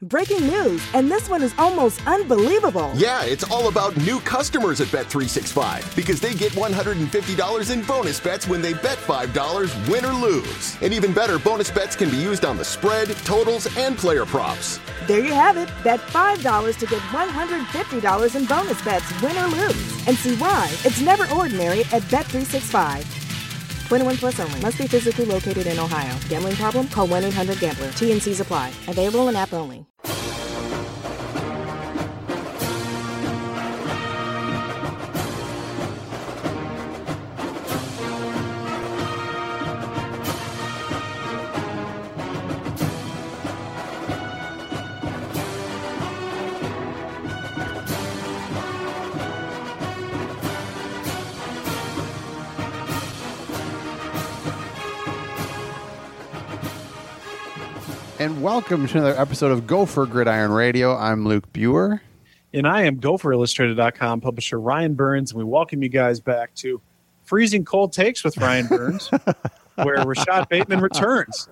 Breaking news, and this one is almost unbelievable. Yeah, it's all about new customers at Bet365 because they get $150 in bonus bets when they bet $5, win or lose. And even better, bonus bets can be used on the spread, totals, and player props. There you have it. Bet $5 to get $150 in bonus bets, win or lose. And see why it's never ordinary at Bet365. 21 plus only. Must be physically located in Ohio. Gambling problem? Call 1-800-GAMBLER. TNCs apply. Available in app only. And welcome to another episode of Gopher Gridiron Radio. I'm Luke Buer. And I am GopherIllustrated.com publisher Ryan Burns. And we welcome you guys back to Freezing Cold Takes with Ryan Burns, where Rashad Bateman returns.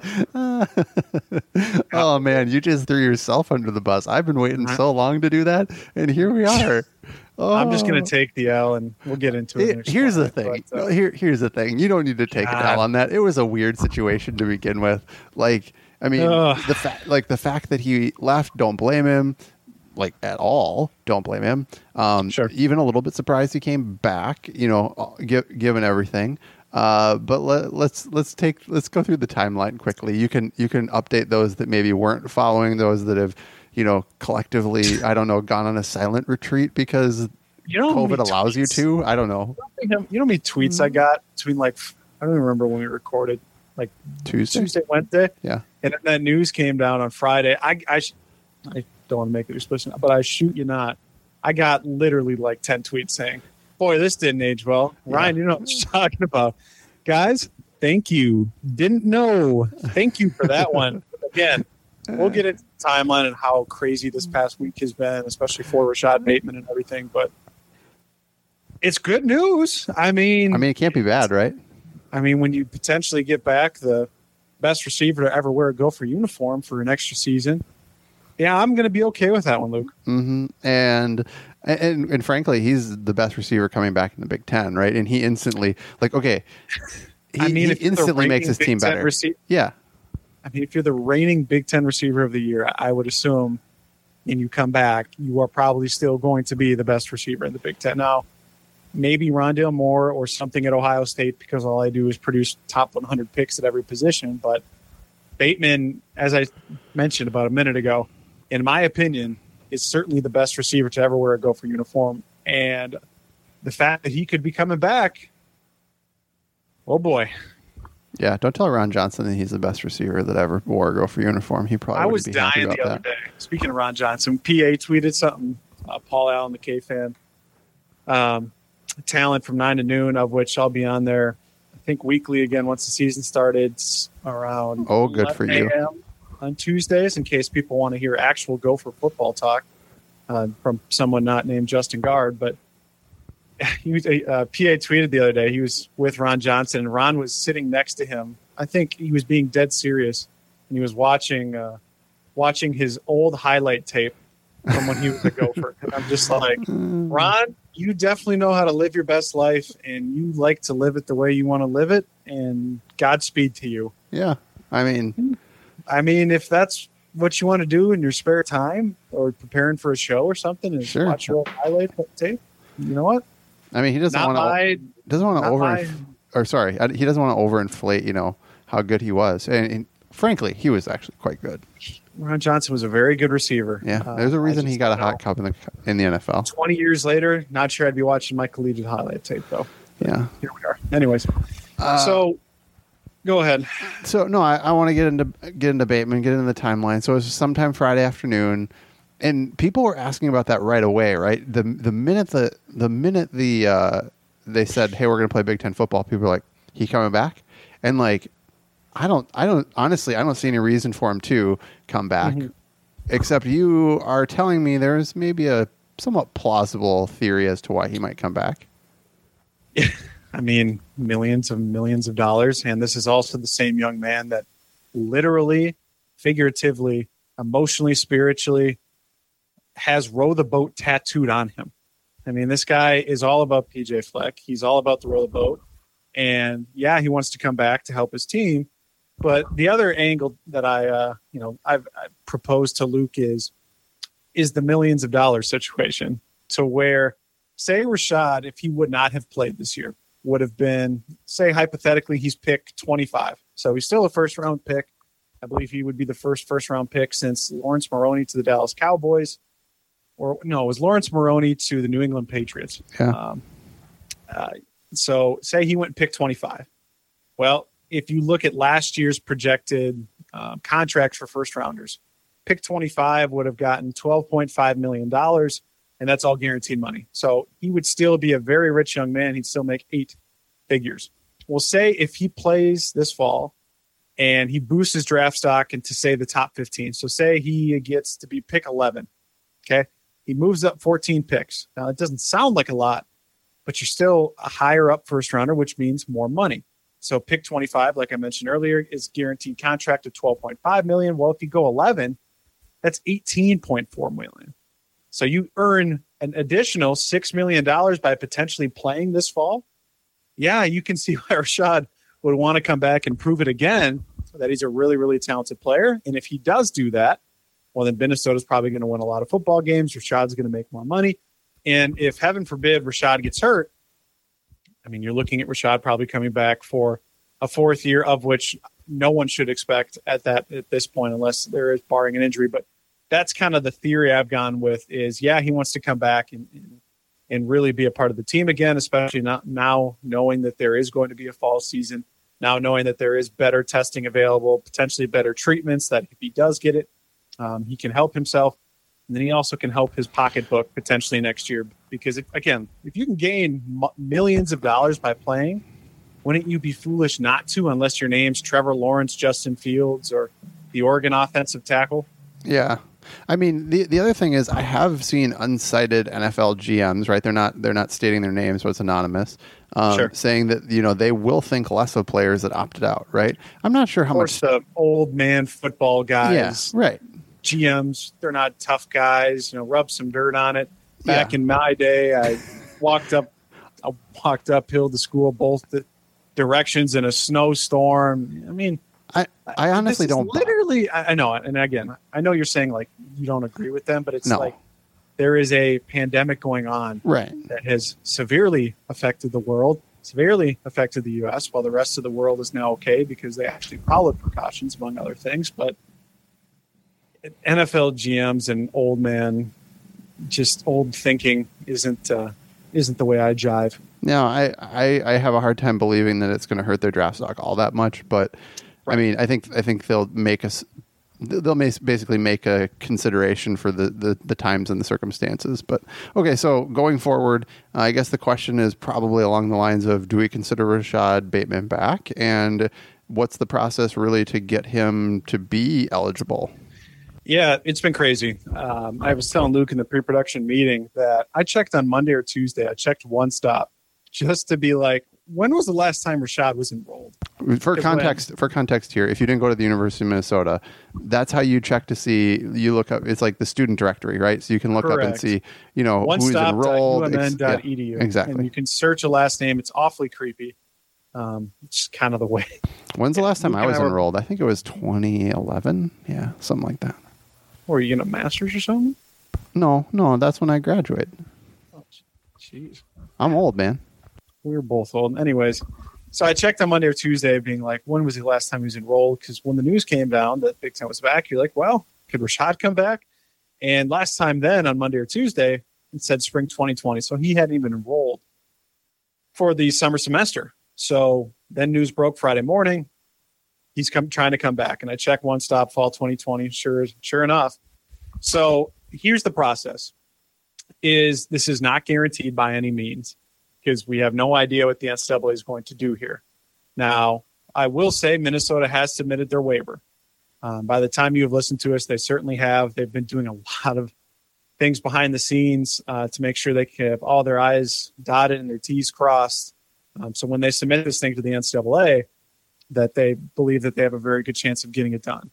Oh, man, you just threw yourself under the bus. I've been waiting so long to do that, and here we are. Oh. I'm just going to take the L, and we'll get into it. Here's the thing. But, here's the thing. You don't need to take an L on that. It was a weird situation to begin with. Like, I mean, the fact that he left, don't blame him, like at all. Don't blame him. Sure. Even a little bit surprised he came back. You know, given everything. But let's go through the timeline quickly. You can update those that maybe weren't following, those that have, you know, collectively, I don't know, gone on a silent retreat because COVID allows you to. I don't know. You know how many tweets I got between I don't even remember when we recorded. Like Tuesday, Wednesday. Yeah. And then that news came down on Friday. I don't want to make it explicit, but I shoot you not. I got literally like 10 tweets saying, boy, this didn't age well. Yeah. Ryan, you know what I'm talking about. Guys, thank you. Didn't know. Thank you for that one. Again, we'll get into the timeline and how crazy this past week has been, especially for Rashad Bateman and everything. But it's good news. I mean, it can't be bad, right? I mean, when you potentially get back the best receiver to ever wear a Gopher uniform for an extra season, yeah, I'm going to be okay with that one, Luke. Mm-hmm. And frankly, he's the best receiver coming back in the Big Ten, right? And he instantly, he instantly makes his team better. Yeah. I mean, if you're the reigning Big Ten receiver of the year, I would assume, and you come back, you are probably still going to be the best receiver in the Big Ten. Now, maybe Rondale Moore or something at Ohio State, because all I do is produce top 100 picks at every position. But Bateman, as I mentioned about a minute ago, in my opinion, is certainly the best receiver to ever wear a Gopher uniform. And the fact that he could be coming back, oh boy. Yeah, don't tell Ron Johnson that he's the best receiver that ever wore a Gopher uniform. He probably would be happy about that. I was dying the other day. Speaking of Ron Johnson, PA tweeted something. Paul Allen, the K fan. Talent from 9 to noon, of which I'll be on there, I think, weekly again once the season started around good for you on Tuesdays, in case people want to hear actual Gopher football talk from someone not named Justin Guard. But he was PA tweeted the other day he was with Ron Johnson, and Ron was sitting next to him. I think he was being dead serious, and he was watching his old highlight tape from when he was a Gopher. And I'm just like, Ron, you definitely know how to live your best life, and you like to live it the way you want to live it, and Godspeed to you. Yeah. I mean, if that's what you want to do in your spare time or preparing for a show or something, is watch your old highlight tape, you know what? I mean, he doesn't want to overinflate, you know, how good he was. And frankly, he was actually quite good. Ron Johnson was a very good receiver. Yeah, there's a reason he got a hot cup in the NFL. 20 years later, not sure I'd be watching my collegiate highlight tape, though. Yeah. Here we are. Anyways, so go ahead. So, no, I want to get into Bateman, get into the timeline. So it was sometime Friday afternoon, and people were asking about that right away, right? The minute they said, hey, we're going to play Big Ten football, people were like, he coming back? And like, I don't see any reason for him to come back, except you are telling me there's maybe a somewhat plausible theory as to why he might come back. I mean, millions of dollars. And this is also the same young man that literally, figuratively, emotionally, spiritually, has row the boat tattooed on him. I mean, this guy is all about PJ Fleck. He's all about the row the boat. And yeah, he wants to come back to help his team. But the other angle that I've proposed to Luke is the millions of dollars situation, to where, say Rashad, if he would not have played this year, would have been, say hypothetically, he's pick 25. So he's still a first round pick. I believe he would be the first round pick since Lawrence Maroney to the Dallas Cowboys. Or no, it was Lawrence Maroney to the New England Patriots. Yeah. So say he went pick 25. Well, if you look at last year's projected contracts for first rounders, pick 25 would have gotten $12.5 million, and that's all guaranteed money. So he would still be a very rich young man. He'd still make 8 figures. Well, say if he plays this fall and he boosts his draft stock into, say, the top 15. So say he gets to be pick 11. Okay. He moves up 14 picks. Now, it doesn't sound like a lot, but you're still a higher up first rounder, which means more money. So pick 25, like I mentioned earlier, is guaranteed contract of $12.5 million. Well, if you go 11, that's $18.4 million. So you earn an additional $6 million by potentially playing this fall. Yeah, you can see why Rashad would want to come back and prove it again, that he's a really, really talented player. And if he does do that, well, then Minnesota's probably going to win a lot of football games. Rashad's going to make more money. And if, heaven forbid, Rashad gets hurt, I mean, you're looking at Rashad probably coming back for a 4th year, of which no one should expect at this point, unless there is barring an injury. But that's kind of the theory I've gone with is, yeah, he wants to come back and really be a part of the team again, especially not now knowing that there is going to be a fall season, now knowing that there is better testing available, potentially better treatments, that if he does get it, he can help himself. And then he also can help his pocketbook potentially next year. Because, if you can gain millions of dollars by playing, wouldn't you be foolish not to, unless your name's Trevor Lawrence, Justin Fields, or the Oregon offensive tackle? Yeah. I mean, the other thing is I have seen unsighted NFL GMs, right? They're not stating their names, but it's anonymous, Sure. saying that, they will think less of players that opted out, right? I'm not sure how much. The old man football guys. Yeah, right. GMs, they're not tough guys, rub some dirt on it. Back in my day, I walked uphill to school both directions in a snowstorm. I mean, I honestly don't. Literally, I know. And again, I know you're saying like you don't agree with them, but it's No. like there is a pandemic going on, Right. that has severely affected the world, severely affected the U.S., while the rest of the world is now okay because they actually followed precautions, among other things. But NFL GMs and old thinking isn't the way I jive. No, I have a hard time believing that it's going to hurt their draft stock all that much. But right. I mean, I think they'll basically make a consideration for the times and the circumstances. But okay, so going forward, I guess the question is probably along the lines of, do we consider Rashad Bateman back, and what's the process really to get him to be eligible? Yeah, it's been crazy. I was telling Luke in the pre-production meeting that I checked on Monday or Tuesday. I checked One Stop just to be like, when was the last time Rashad was enrolled? For context here, if you didn't go to the University of Minnesota, that's how you check to see. You look up. It's like the student directory, right? So you can look up and see, who's enrolled. OneStop.umn.edu. Exactly. And you can search a last name. It's awfully creepy. It's kind of the way. When's the last time I was enrolled? I think it was 2011. Yeah, something like that. Were you getting a master's or something? No, that's when I graduated. Oh, jeez. I'm old, man. We were both old. Anyways, so I checked on Monday or Tuesday being like, when was the last time he was enrolled? Because when the news came down that Big Ten was back, you're like, well, could Rashad come back? And last time then on Monday or Tuesday, it said spring 2020. So he hadn't even enrolled for the summer semester. So then news broke Friday morning. He's trying to come back. And I checked One Stop fall 2020. Sure enough. So here's the process. This is not guaranteed by any means, because we have no idea what the NCAA is going to do here. Now, I will say Minnesota has submitted their waiver. By the time you have listened to us, they certainly have. They've been doing a lot of things behind the scenes to make sure they can have all their I's dotted and their T's crossed. So when they submit this thing to the NCAA, that they believe that they have a very good chance of getting it done.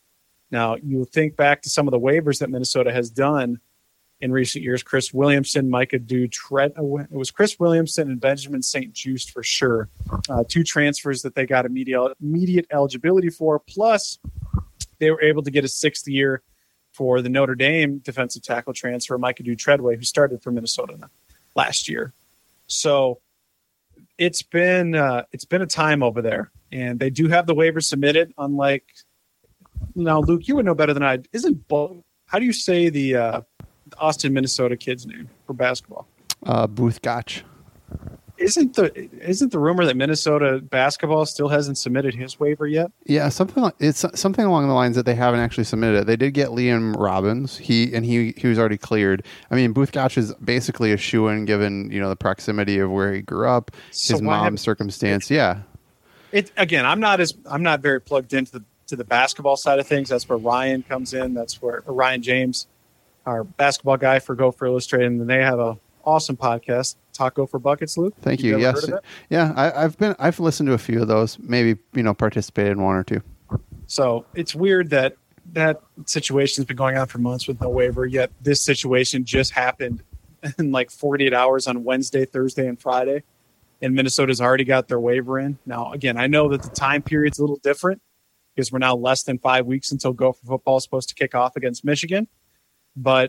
Now, you think back to some of the waivers that Minnesota has done in recent years. Chris Williamson, Micah it was Chris Williamson and Benjamin St. Juste for sure. 2 transfers that they got immediate eligibility for. Plus, they were able to get a 6th year for the Notre Dame defensive tackle transfer, Micah Treadway, who started for Minnesota last year. So it's been a time over there, and they do have the waivers submitted. Unlike now, Luke, you would know better than I. How do you say the Austin, Minnesota kid's name for basketball? Booth Gotch. Isn't the rumor that Minnesota basketball still hasn't submitted his waiver yet? Yeah, it's something along the lines that they haven't actually submitted it. They did get Liam Robbins. He was already cleared. I mean, Booth Gotch is basically a shoo-in given the proximity of where he grew up, his mom's circumstance. Yeah. I'm not very plugged into the basketball side of things. That's where Ryan comes in. That's where Ryan James, our basketball guy for Gopher Illustrated, and they have a awesome podcast, Talk Gopher Buckets, Luke. Thank you. Yes. Yeah, I've listened to a few of those, maybe, participated in 1 or 2. So it's weird that situation's been going on for months with no waiver, yet this situation just happened in like 48 hours on Wednesday, Thursday, and Friday, and Minnesota's already got their waiver in. Now, again, I know that the time period's a little different because we're now less than 5 weeks until Gopher football is supposed to kick off against Michigan, but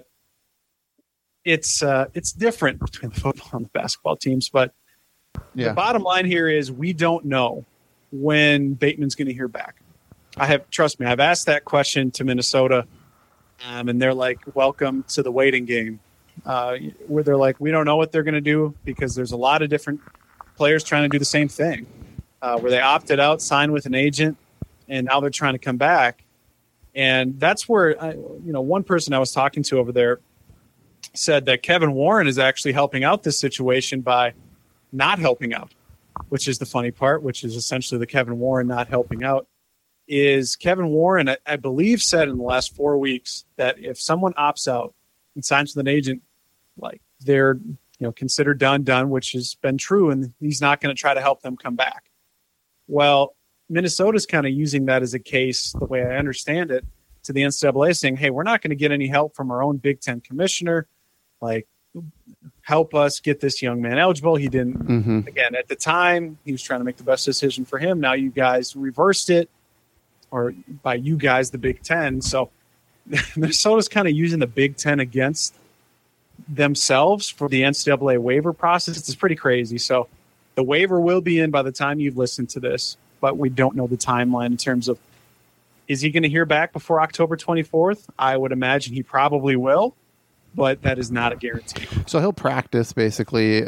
it's different between the football and the basketball teams. But the bottom line here is we don't know when Bateman's going to hear back. Trust me, I've asked that question to Minnesota, and they're like, welcome to the waiting game, where they're like, we don't know what they're going to do because there's a lot of different players trying to do the same thing, where they opted out, signed with an agent, and now they're trying to come back. And that's where, one person I was talking to over there said that Kevin Warren is actually helping out this situation by not helping out, which is the funny part, which is essentially the Kevin Warren not helping out. Is Kevin Warren, I believe, said in the last 4 weeks that if someone opts out and signs with an agent, like they're considered done, which has been true, and he's not going to try to help them come back. Well, Minnesota's kind of using that as a case, the way I understand it, to the NCAA, saying, hey, we're not going to get any help from our own Big Ten commissioner. Like, help us get this young man eligible. He didn't, again, at the time, he was trying to make the best decision for him. Now you guys reversed it, or by you guys, the Big Ten. So Minnesota's kind of using the Big Ten against themselves for the NCAA waiver process. It's pretty crazy. So the waiver will be in by the time you've listened to this, but we don't know the timeline in terms of, is he going to hear back before October 24th? I would imagine he probably will, but that is not a guarantee. So he'll practice basically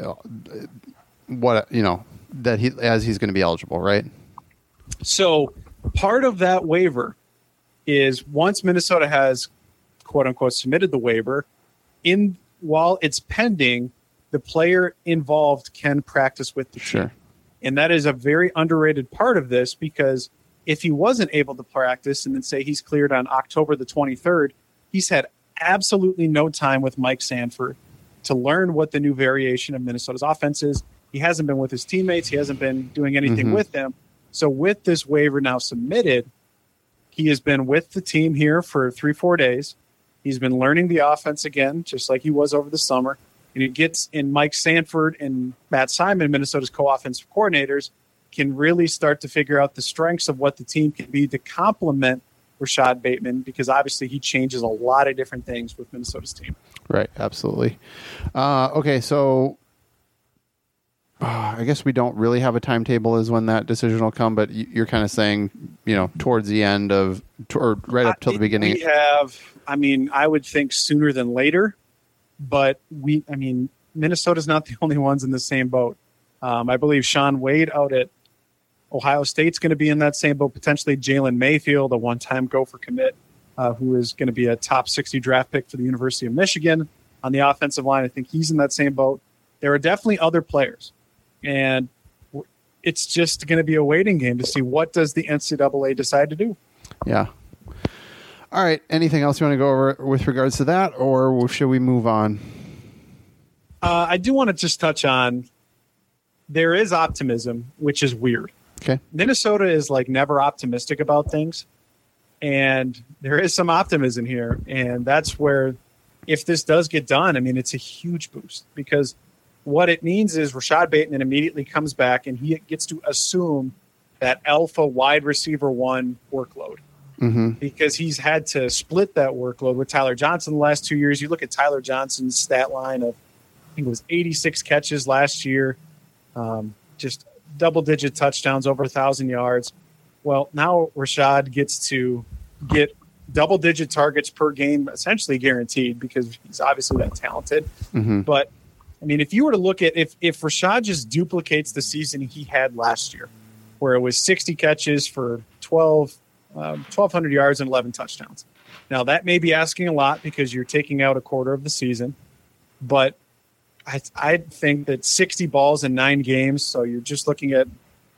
as he's going to be eligible, right? So part of that waiver is once Minnesota has, quote unquote, submitted the waiver, while it's pending, the player involved can practice with the team. Sure. And that is a very underrated part of this, because if he wasn't able to practice and then say he's cleared on October the 23rd, he's had absolutely no time with Mike Sanford to learn what the new variation of Minnesota's offense is. He hasn't been with his teammates. He hasn't been doing anything with them. So with this waiver now submitted, he has been with the team here for 3-4 days. He's been learning the offense again, just like he was over the summer. And it gets in Mike Sanford and Matt Simon, Minnesota's co-offensive coordinators, can really start to figure out the strengths of what the team can be to complement Rashad Bateman, because obviously he changes a lot of different things with Minnesota's team. Right, absolutely. Okay, so I guess we don't really have a timetable as when that decision will come, but you're kind of saying, towards the end of, or right up till the beginning. We have, I would think sooner than later, but Minnesota's not the only ones in the same boat. I believe Sean Wade out at Ohio State's going to be in that same boat. Potentially Jalen Mayfield, a one-time Gopher commit, who is going to be a top 60 draft pick for the University of Michigan on the offensive line. I think he's in that same boat. There are definitely other players, and it's just going to be a waiting game to see what does the NCAA decide to do. Yeah. All right. Anything else you want to go over with regards to that, or should we move on? I do want to just touch on, there is optimism, which is weird. Okay. Minnesota is like never optimistic about things. And there is some optimism here. And that's where, if this does get done, I mean, it's a huge boost, because what it means is Rashad Bateman immediately comes back and he gets to assume that alpha wide receiver one workload, because he's had to split that workload with Tyler Johnson the last 2 years. You look at Tyler Johnson's stat line of, I think it was 86 catches last year, just double-digit touchdowns, over 1,000 yards. Well, now Rashad gets to get double-digit targets per game, essentially guaranteed, because he's obviously that talented. But, I mean, if you were to look at if Rashad just duplicates the season he had last year, where it was 60 catches for 1,200 yards and 11 touchdowns. Now, that may be asking a lot because you're taking out a quarter of the season, but I think that 60 balls in 9 games, so you're just looking at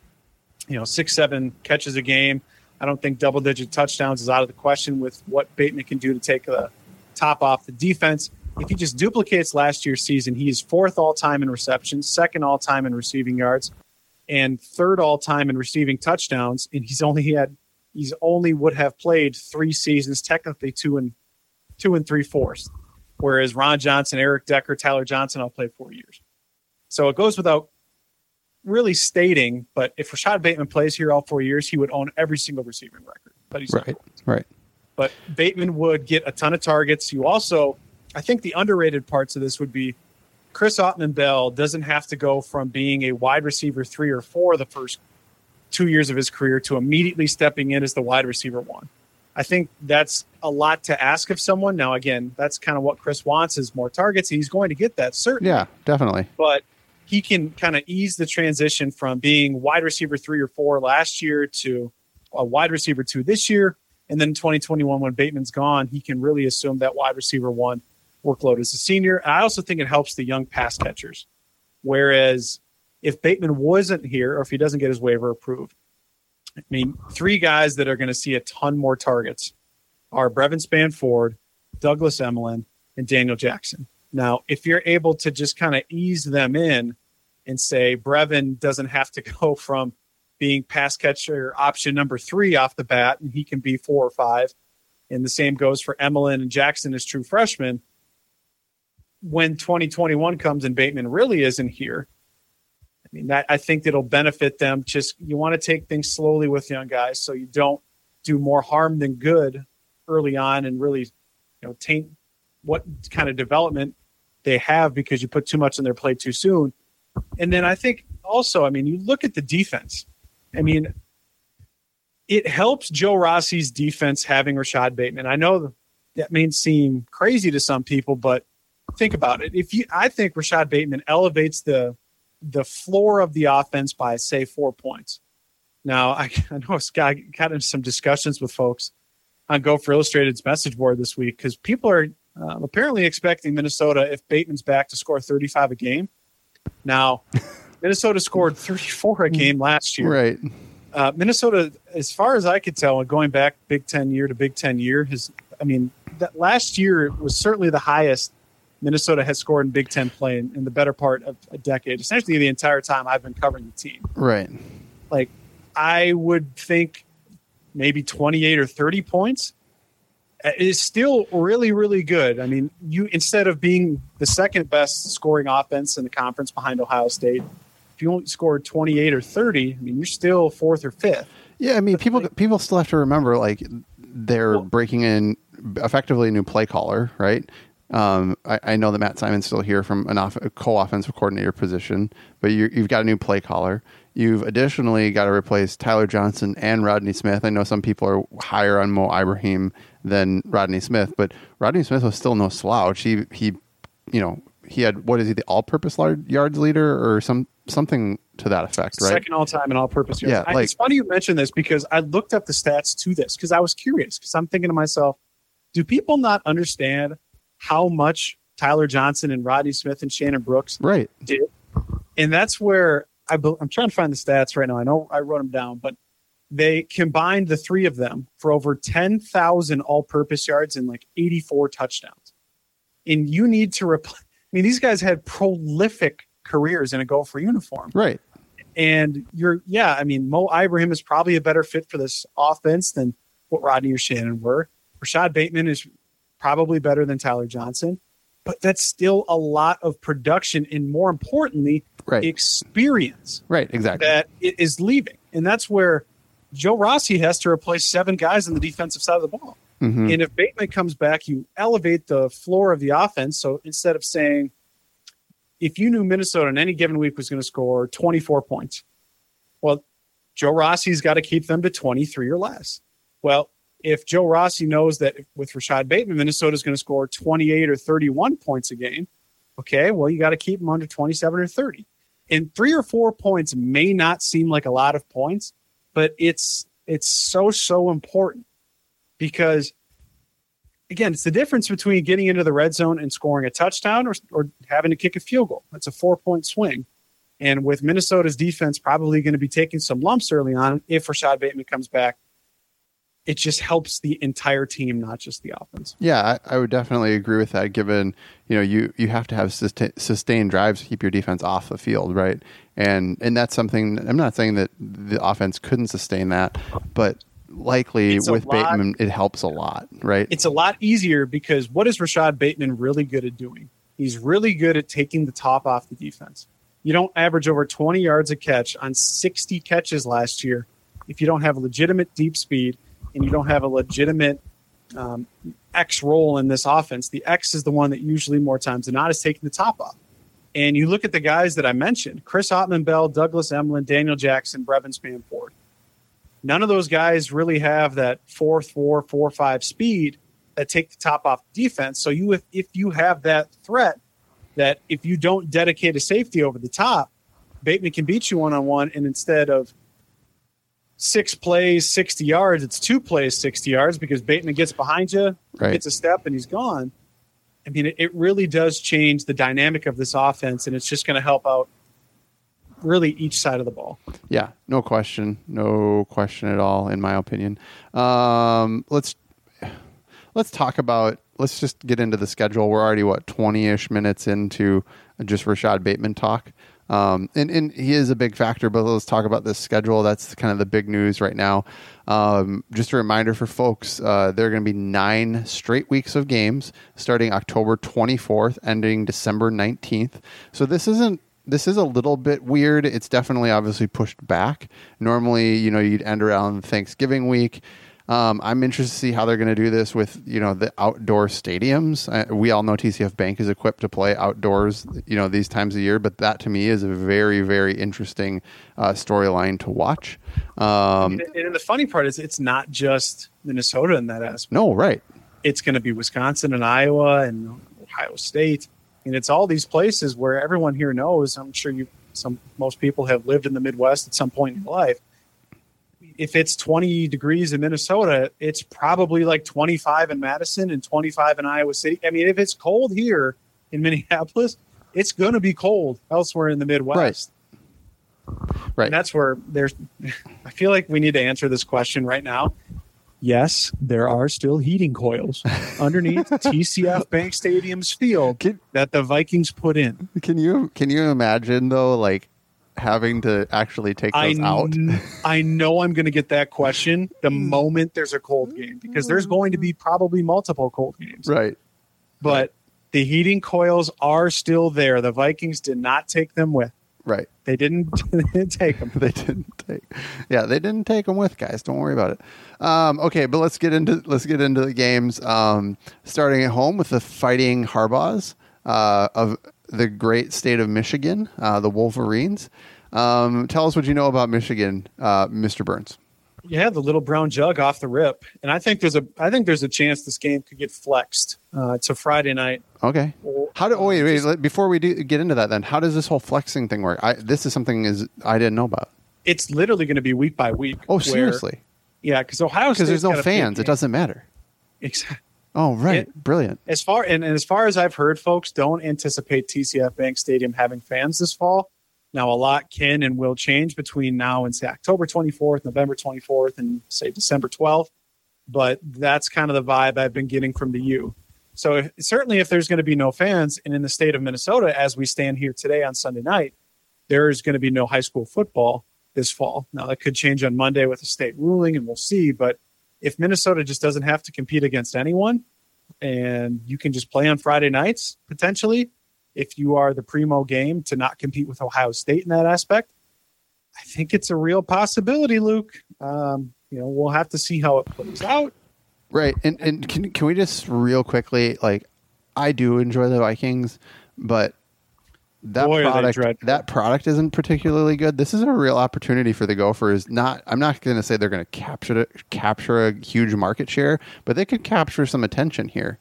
6-7 catches a game. I don't think double-digit touchdowns is out of the question with what Bateman can do to take the top off the defense. If he just duplicates last year's season, he is 4th all-time in receptions, 2nd all-time in receiving yards, and 3rd all-time in receiving touchdowns. And he's only would have played 3 seasons, technically 2 and 3/4, whereas Ron Johnson, Eric Decker, Tyler Johnson all played 4 years. So it goes without really stating, but if Rashad Bateman plays here all 4 years, he would own every single receiving record. But he's right. But Bateman would get a ton of targets. You also, I think the underrated parts of this would be Chris Autman-Bell doesn't have to go from being a wide receiver 3 or 4 the first 2 years of his career to immediately stepping in as the wide receiver 1. I think that's a lot to ask of someone. Now, again, that's kind of what Chris wants, is more targets. He's going to get that, certainly. Yeah, definitely. But he can kind of ease the transition from being wide receiver 3 or 4 last year to a wide receiver 2 this year. And then 2021, when Bateman's gone, he can really assume that wide receiver 1 workload as a senior. And I also think it helps the young pass catchers. Whereas if Bateman wasn't here, or if he doesn't get his waiver approved, I mean, 3 guys that are going to see a ton more targets are Brevin Spanford, Douglas Emlin, and Daniel Jackson. Now, if you're able to just kind of ease them in and say Brevin doesn't have to go from being pass catcher option number 3 off the bat, and he can be 4 or 5, and the same goes for Emlin and Jackson as true freshmen, when 2021 comes and Bateman really isn't here, I mean, that, I think that'll benefit them. Just, you want to take things slowly with young guys so you don't do more harm than good early on and really, taint what kind of development they have because you put too much on their plate too soon. And then I think also, I mean, you look at the defense. I mean, it helps Joe Rossi's defense having Rashad Bateman. I know that may seem crazy to some people, but think about it. I think Rashad Bateman elevates the floor of the offense by, say, 4 points. Now, I know Scott got into some discussions with folks on Gopher Illustrated's message board this week because people are apparently expecting Minnesota, if Bateman's back, to score 35 a game. Now, Minnesota scored 34 a game last year. Right. Minnesota, as far as I could tell, going back Big Ten year to Big Ten year, that last year was certainly the highest Minnesota has scored in Big Ten play in the better part of a decade, essentially the entire time I've been covering the team. Right. Like, I would think maybe 28 or 30 points is still really, really good. I mean, you, instead of being the second best scoring offense in the conference behind Ohio State, if you only scored 28 or 30, I mean, you're still 4th or 5th. Yeah, I mean, people still have to remember, like, they're breaking in effectively a new play caller, right? I know that Matt Simon's still here from a co-offensive coordinator position, but you've got a new play caller. You've additionally got to replace Tyler Johnson and Rodney Smith. I know some people are higher on Mo Ibrahim than Rodney Smith, but Rodney Smith was still no slouch. He had, what is he, the all-purpose yards leader or something to that effect, right? Second all-time in all-purpose yards. Yeah, it's funny you mentioned this because I looked up the stats to this because I was curious because I'm thinking to myself, do people not understand how much Tyler Johnson and Rodney Smith and Shannon Brooks did? And that's where I'm trying to find the stats right now. I know I wrote them down, but they combined the 3 of them for over 10,000 all-purpose yards and like 84 touchdowns. And you need to these guys had prolific careers in a Gopher uniform. Right. And Mo Ibrahim is probably a better fit for this offense than what Rodney or Shannon were. Rashad Bateman is probably better than Tyler Johnson, but that's still a lot of production and, more importantly, experience. Right, exactly. That it is leaving. And that's where Joe Rossi has to replace 7 guys on the defensive side of the ball. Mm-hmm. And if Bateman comes back, you elevate the floor of the offense. So instead of saying, if you knew Minnesota in any given week was going to score 24 points, well, Joe Rossi's got to keep them to 23 or less. Well, if Joe Rossi knows that with Rashad Bateman, Minnesota's going to score 28 or 31 points a game, okay, well, you got to keep them under 27 or 30. And 3 or 4 points may not seem like a lot of points, but it's so important because, again, it's the difference between getting into the red zone and scoring a touchdown or having to kick a field goal. That's a 4-point swing. And with Minnesota's defense probably going to be taking some lumps early on, if Rashad Bateman comes back, it just helps the entire team, not just the offense. Yeah, I would definitely agree with that, given, you have to have sustained drives to keep your defense off the field, right? And that's something, I'm not saying that the offense couldn't sustain that, but likely with Bateman, it helps a lot, right? It's a lot easier because what is Rashad Bateman really good at doing? He's really good at taking the top off the defense. You don't average over 20 yards a catch on 60 catches last year if you don't have legitimate deep speed and you don't have a legitimate X role in this offense. The X is the one that usually more times than not is taking the top off. And you look at the guys that I mentioned, Chris Ottman-Bell, Douglas Emlin, Daniel Jackson, Brevin Spanford. None of those guys really have that 4.4, 4.5 speed that take the top off the defense. So if you have that threat, that if you don't dedicate a safety over the top, Bateman can beat you one-on-one, and instead of 6 plays, 60 yards, it's 2 plays, 60 yards because Bateman gets behind you, gets a step, and he's gone. I mean, it really does change the dynamic of this offense, and it's just going to help out really each side of the ball. Yeah, no question at all, in my opinion. Let's talk about. Let's just get into the schedule. We're already 20-ish minutes into just Rashad Bateman talk. And he is a big factor, but let's talk about this schedule. That's kind of the big news right now. Just a reminder for folks, there are going to be 9 straight weeks of games starting October 24th, ending December 19th. So this is a little bit weird. It's definitely obviously pushed back. Normally, you'd end around Thanksgiving week. I'm interested to see how they're going to do this with, the outdoor stadiums. We all know TCF Bank is equipped to play outdoors, these times of year, but that to me is a very, very interesting storyline to watch. And the funny part is it's not just Minnesota in that aspect. No, right. It's going to be Wisconsin and Iowa and Ohio State. And it's all these places where everyone here knows. I'm sure most people have lived in the Midwest at some point in their life. If it's 20 degrees in Minnesota, it's probably like 25 in Madison and 25 in Iowa City. I mean, if it's cold here in Minneapolis, it's going to be cold elsewhere in the Midwest. Right. And that's where I feel like we need to answer this question right now. Yes, there are still heating coils underneath TCF Bank Stadium's field that the Vikings put in. Can you imagine though, like, having to actually take those out? I know I'm going to get that question the moment there's a cold game, because there's going to be probably multiple cold games. Right. But the heating coils are still there. The Vikings did not take them with. Right. They didn't take them. They didn't take them with, guys. Don't worry about it. Okay, but let's get into the games. Starting at home with the Fighting Harbaughs of the great state of Michigan, the Wolverines. Tell us what you know about Michigan, Mr. Burns. Yeah, the little brown jug off the rip, and I think there's a chance this game could get flexed. It's a Friday night. Okay. Wait, before we get into that, then how does this whole flexing thing work? This is something I didn't know about. It's literally going to be week by week. Oh, seriously? Yeah, because Ohio State, because there's no fans, it doesn't matter. Exactly. Oh, right. Brilliant. As far as I've heard, folks don't anticipate TCF Bank Stadium having fans this fall. Now, a lot can and will change between now and, say, October 24th, November 24th, and, say, December 12th. But that's kind of the vibe I've been getting from the U. So certainly if there's going to be no fans, and in the state of Minnesota, as we stand here today on Sunday night, there is going to be no high school football this fall. Now, that could change on Monday with a state ruling, and we'll see. But if Minnesota just doesn't have to compete against anyone and you can just play on Friday nights, potentially, if you are the primo game to not compete with Ohio State in that aspect, I think it's a real possibility, Luke. We'll have to see how it plays out. Right. And can we just real quickly, like, I do enjoy the Vikings, but that product isn't particularly good. This is a real opportunity for the Gophers. I'm not going to say they're going to capture a huge market share, but they could capture some attention here.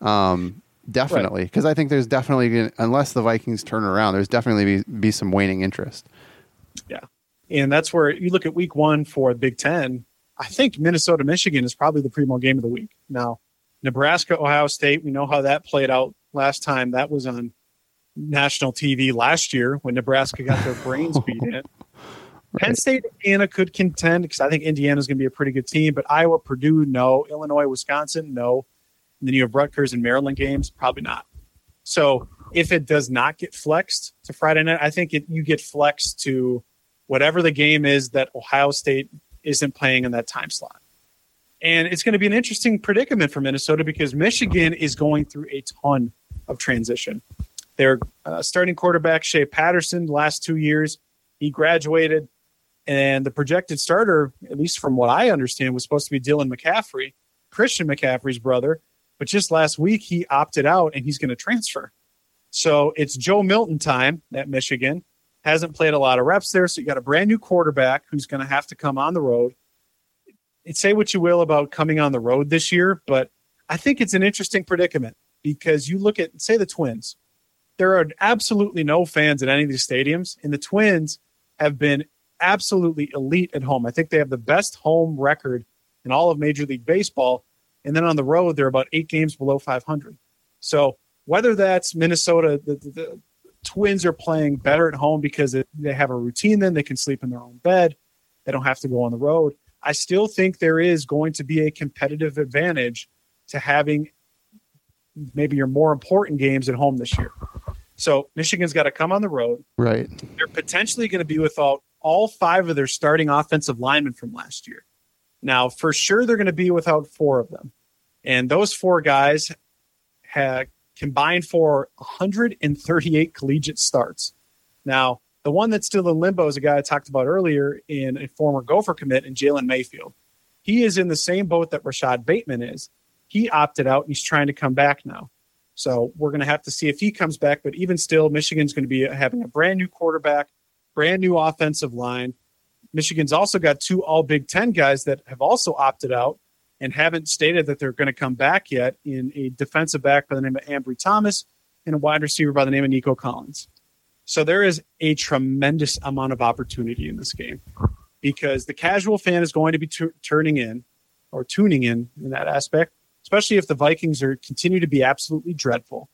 Definitely. Because I think there's definitely, unless the Vikings turn around, there's definitely be some waning interest. Yeah. And that's where you look at week 1 for Big Ten. I think Minnesota, Michigan is probably the primo game of the week. Now, Nebraska, Ohio State, we know how that played out last time. That was on national TV last year when Nebraska got their brains beat in. Right. Penn State, Indiana could contend because I think Indiana's going to be a pretty good team, but Iowa, Purdue, no. Illinois, Wisconsin, no. And then you have Rutgers and Maryland games, probably not. So if it does not get flexed to Friday night, I think you get flexed to whatever the game is that Ohio State isn't playing in that time slot. And it's going to be an interesting predicament for Minnesota because Michigan is going through a ton of transition. Their starting quarterback, Shea Patterson, the last 2 years, he graduated, and the projected starter, at least from what I understand, was supposed to be Dylan McCaffrey, Christian McCaffrey's brother. But just last week, he opted out, and he's going to transfer. So it's Joe Milton time at Michigan. Hasn't played a lot of reps there, so you got a brand-new quarterback who's going to have to come on the road. Say what you will about coming on the road this year, but I think it's an interesting predicament because you look at, say, the Twins. There are absolutely no fans at any of these stadiums, and the Twins have been absolutely elite at home. I think they have the best home record in all of Major League Baseball, and then on the road, they're about 8 games below 500. So whether that's Minnesota, the Twins are playing better at home because they have a routine, then they can sleep in their own bed. They don't have to go on the road. I still think there is going to be a competitive advantage to having maybe your more important games at home this year. So Michigan's got to come on the road. Right. They're potentially going to be without all 5 of their starting offensive linemen from last year. Now, for sure, they're going to be without 4 of them. And those 4 guys have combined for 138 collegiate starts. Now, the one that's still in limbo is a guy I talked about earlier in a former Gopher commit in Jalen Mayfield. He is in the same boat that Rashad Bateman is. He opted out, and he's trying to come back now. So we're going to have to see if he comes back. But even still, Michigan's going to be having a brand-new quarterback, brand-new offensive line. Michigan's also got 2 All-Big Ten guys that have also opted out and haven't stated that they're going to come back yet in a defensive back by the name of Ambry Thomas and a wide receiver by the name of Nico Collins. So there is a tremendous amount of opportunity in this game because the casual fan is going to be tuning in that aspect, especially if the Vikings continue to be absolutely dreadful.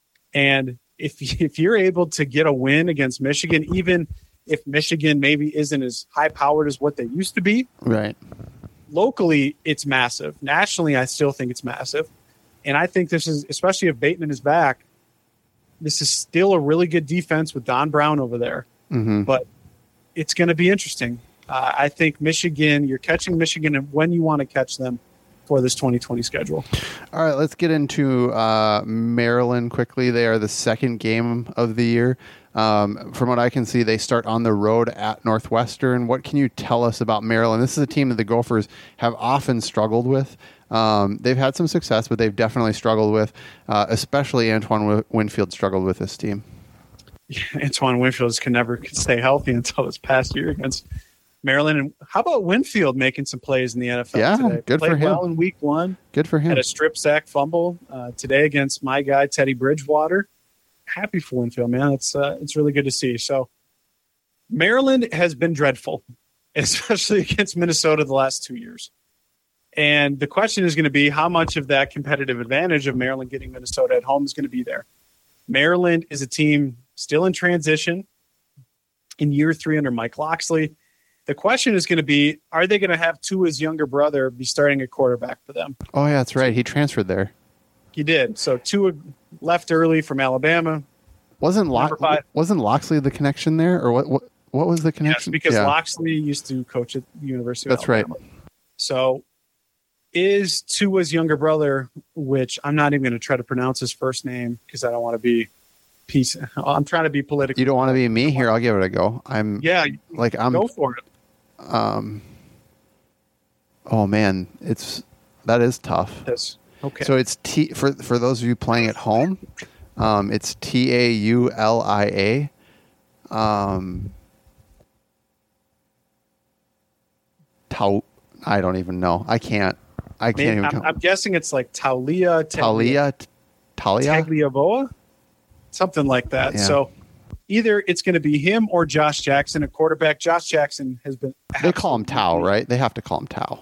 And if you're able to get a win against Michigan, even if Michigan maybe isn't as high-powered as what they used to be, right? Locally, it's massive. Nationally, I still think it's massive. And I think this is, especially if Bateman is back, this is still a really good defense with Don Brown over there. Mm-hmm. But it's going to be interesting. I think Michigan, you're catching Michigan when you want to catch them for this 2020 schedule. All right, let's get into Maryland quickly. They are the second game of the year. From what I can see, they start on the road at Northwestern. What can you tell us about Maryland? This is a team that the Gophers have often struggled with. They've had some success, but they've definitely struggled with, especially Antoine Winfield struggled with this team. Yeah, Antoine Winfield can never stay healthy until this past year against Maryland. And how about Winfield making some plays in the NFL today? Good for him. Well in week 1. Good for him. Had a strip sack fumble today against my guy, Teddy Bridgewater. Happy for Winfield, man. It's really good to see. So Maryland has been dreadful, especially against Minnesota the last 2 years. And the question is going to be how much of that competitive advantage of Maryland getting Minnesota at home is going to be there. Maryland is a team still in transition in year 3 under Mike Locksley. The question is going to be, are they going to have Tua's younger brother be starting at quarterback for them? Oh, yeah, that's right. He transferred there. He did. So Tua left early from Alabama. Wasn't Locksley the connection there? Or what was the connection? Yes, because Locksley used to coach at the University of Alabama. That's right. So is Tua's younger brother, which I'm not even going to try to pronounce his first name because I don't want to be I'm trying to be political. You don't want to be me? Here, I'll give it a go. I'm go for it. Oh man, that is tough. Yes. Okay. So it's for those of you playing at home, it's Taulia. I don't even know. I can't even. I'm guessing it's like Talia Tagliavoa, something like that. Yeah. So either it's going to be him or Josh Jackson at quarterback. Josh Jackson has been. They call him Tau, right? They have to call him Tau.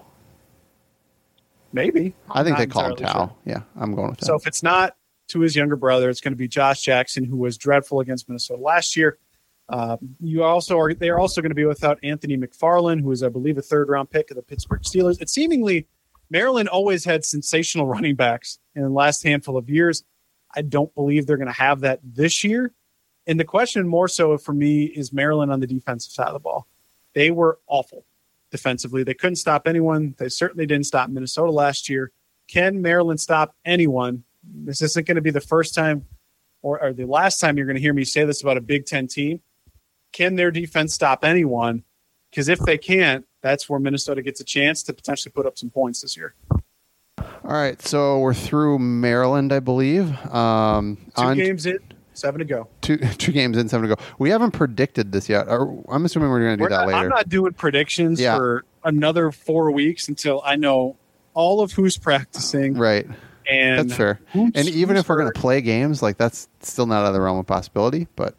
Maybe. I think they call him Tau. Sure. Yeah, I'm going with that. So if it's not to his younger brother, it's going to be Josh Jackson, who was dreadful against Minnesota last year. They are also going to be without Anthony McFarland, who is, I believe, a third-round pick of the Pittsburgh Steelers. It seemingly Maryland always had sensational running backs in the last handful of years. I don't believe they're going to have that this year. And the question more so for me is Maryland on the defensive side of the ball. They were awful defensively. They couldn't stop anyone. They certainly didn't stop Minnesota last year. Can Maryland stop anyone? This isn't going to be the first time or the last time you're going to hear me say this about a Big Ten team. Can their defense stop anyone? Because if they can't, that's where Minnesota gets a chance to potentially put up some points this year. All right, so we're through Maryland, I believe. Two games in, 7 to go. Two games in, 7 to go. We haven't predicted this yet. I'm assuming we're going to do that later. I'm not doing predictions for another 4 weeks until I know all of who's practicing. Right. And that's fair. And even if we're going to play games, like that's still not out of the realm of possibility. But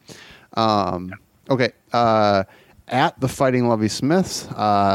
okay. At the Fighting Lovie Smiths,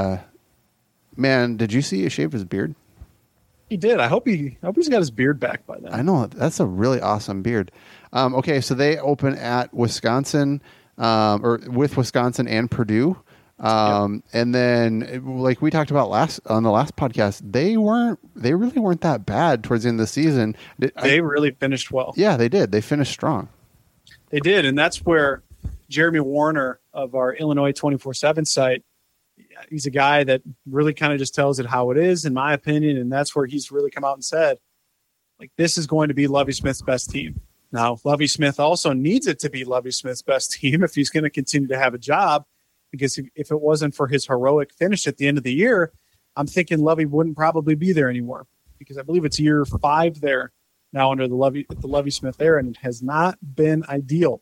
man, did you see he shaved his beard? He did. I hope he's got his beard back by then. I know. That's a really awesome beard. Okay, so they open at Wisconsin, or with Wisconsin and Purdue. And then, like we talked about on the last podcast, they really weren't that bad towards the end of the season. They really finished well. Yeah, they did. They finished strong. They did, and that's where Jeremy Warner of our Illinois 24/7 site, he's a guy that really kind of just tells it how it is, in my opinion, and that's where he's really come out and said, like, this is going to be Lovie Smith's best team. Now, Lovie Smith also needs it to be Lovie Smith's best team if he's going to continue to have a job, because if it wasn't for his heroic finish at the end of the year, I'm thinking Lovie wouldn't probably be there anymore, because I believe it's year 5 there now under the Lovie Smith era, and it has not been ideal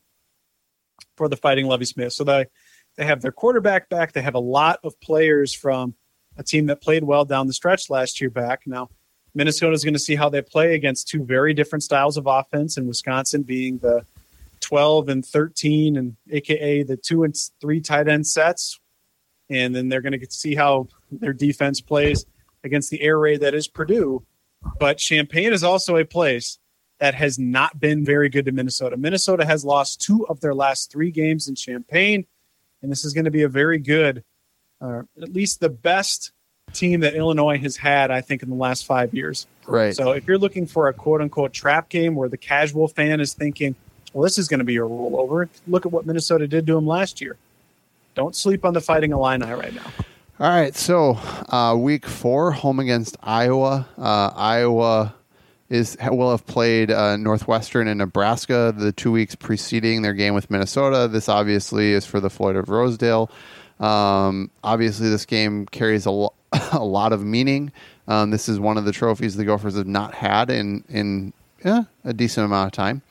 for the Fighting Lovie Smith. So they have their quarterback back. They have a lot of players from a team that played well down the stretch last year back. Now, Minnesota is going to see how they play against two very different styles of offense, and Wisconsin being the 12 and 13, and AKA the 2 and 3 tight end sets. And then they're going to get to see how their defense plays against the air raid that is Purdue. But Champaign is also a place that has not been very good to Minnesota. Minnesota has lost 2 of their last 3 games in Champaign, and this is going to be a very good, at least the best team that Illinois has had, I think, in the last 5 years. Right. So if you're looking for a quote-unquote trap game where the casual fan is thinking, well, this is going to be a rollover, look at what Minnesota did to them last year. Don't sleep on the Fighting Illini right now. All right, so week 4, home against Iowa. Iowa will have played Northwestern and Nebraska the 2 weeks preceding their game with Minnesota. This obviously is for the Floyd of Rosedale. Obviously, this game carries a lot of meaning. This is one of the trophies the Gophers have not had in a decent amount of time.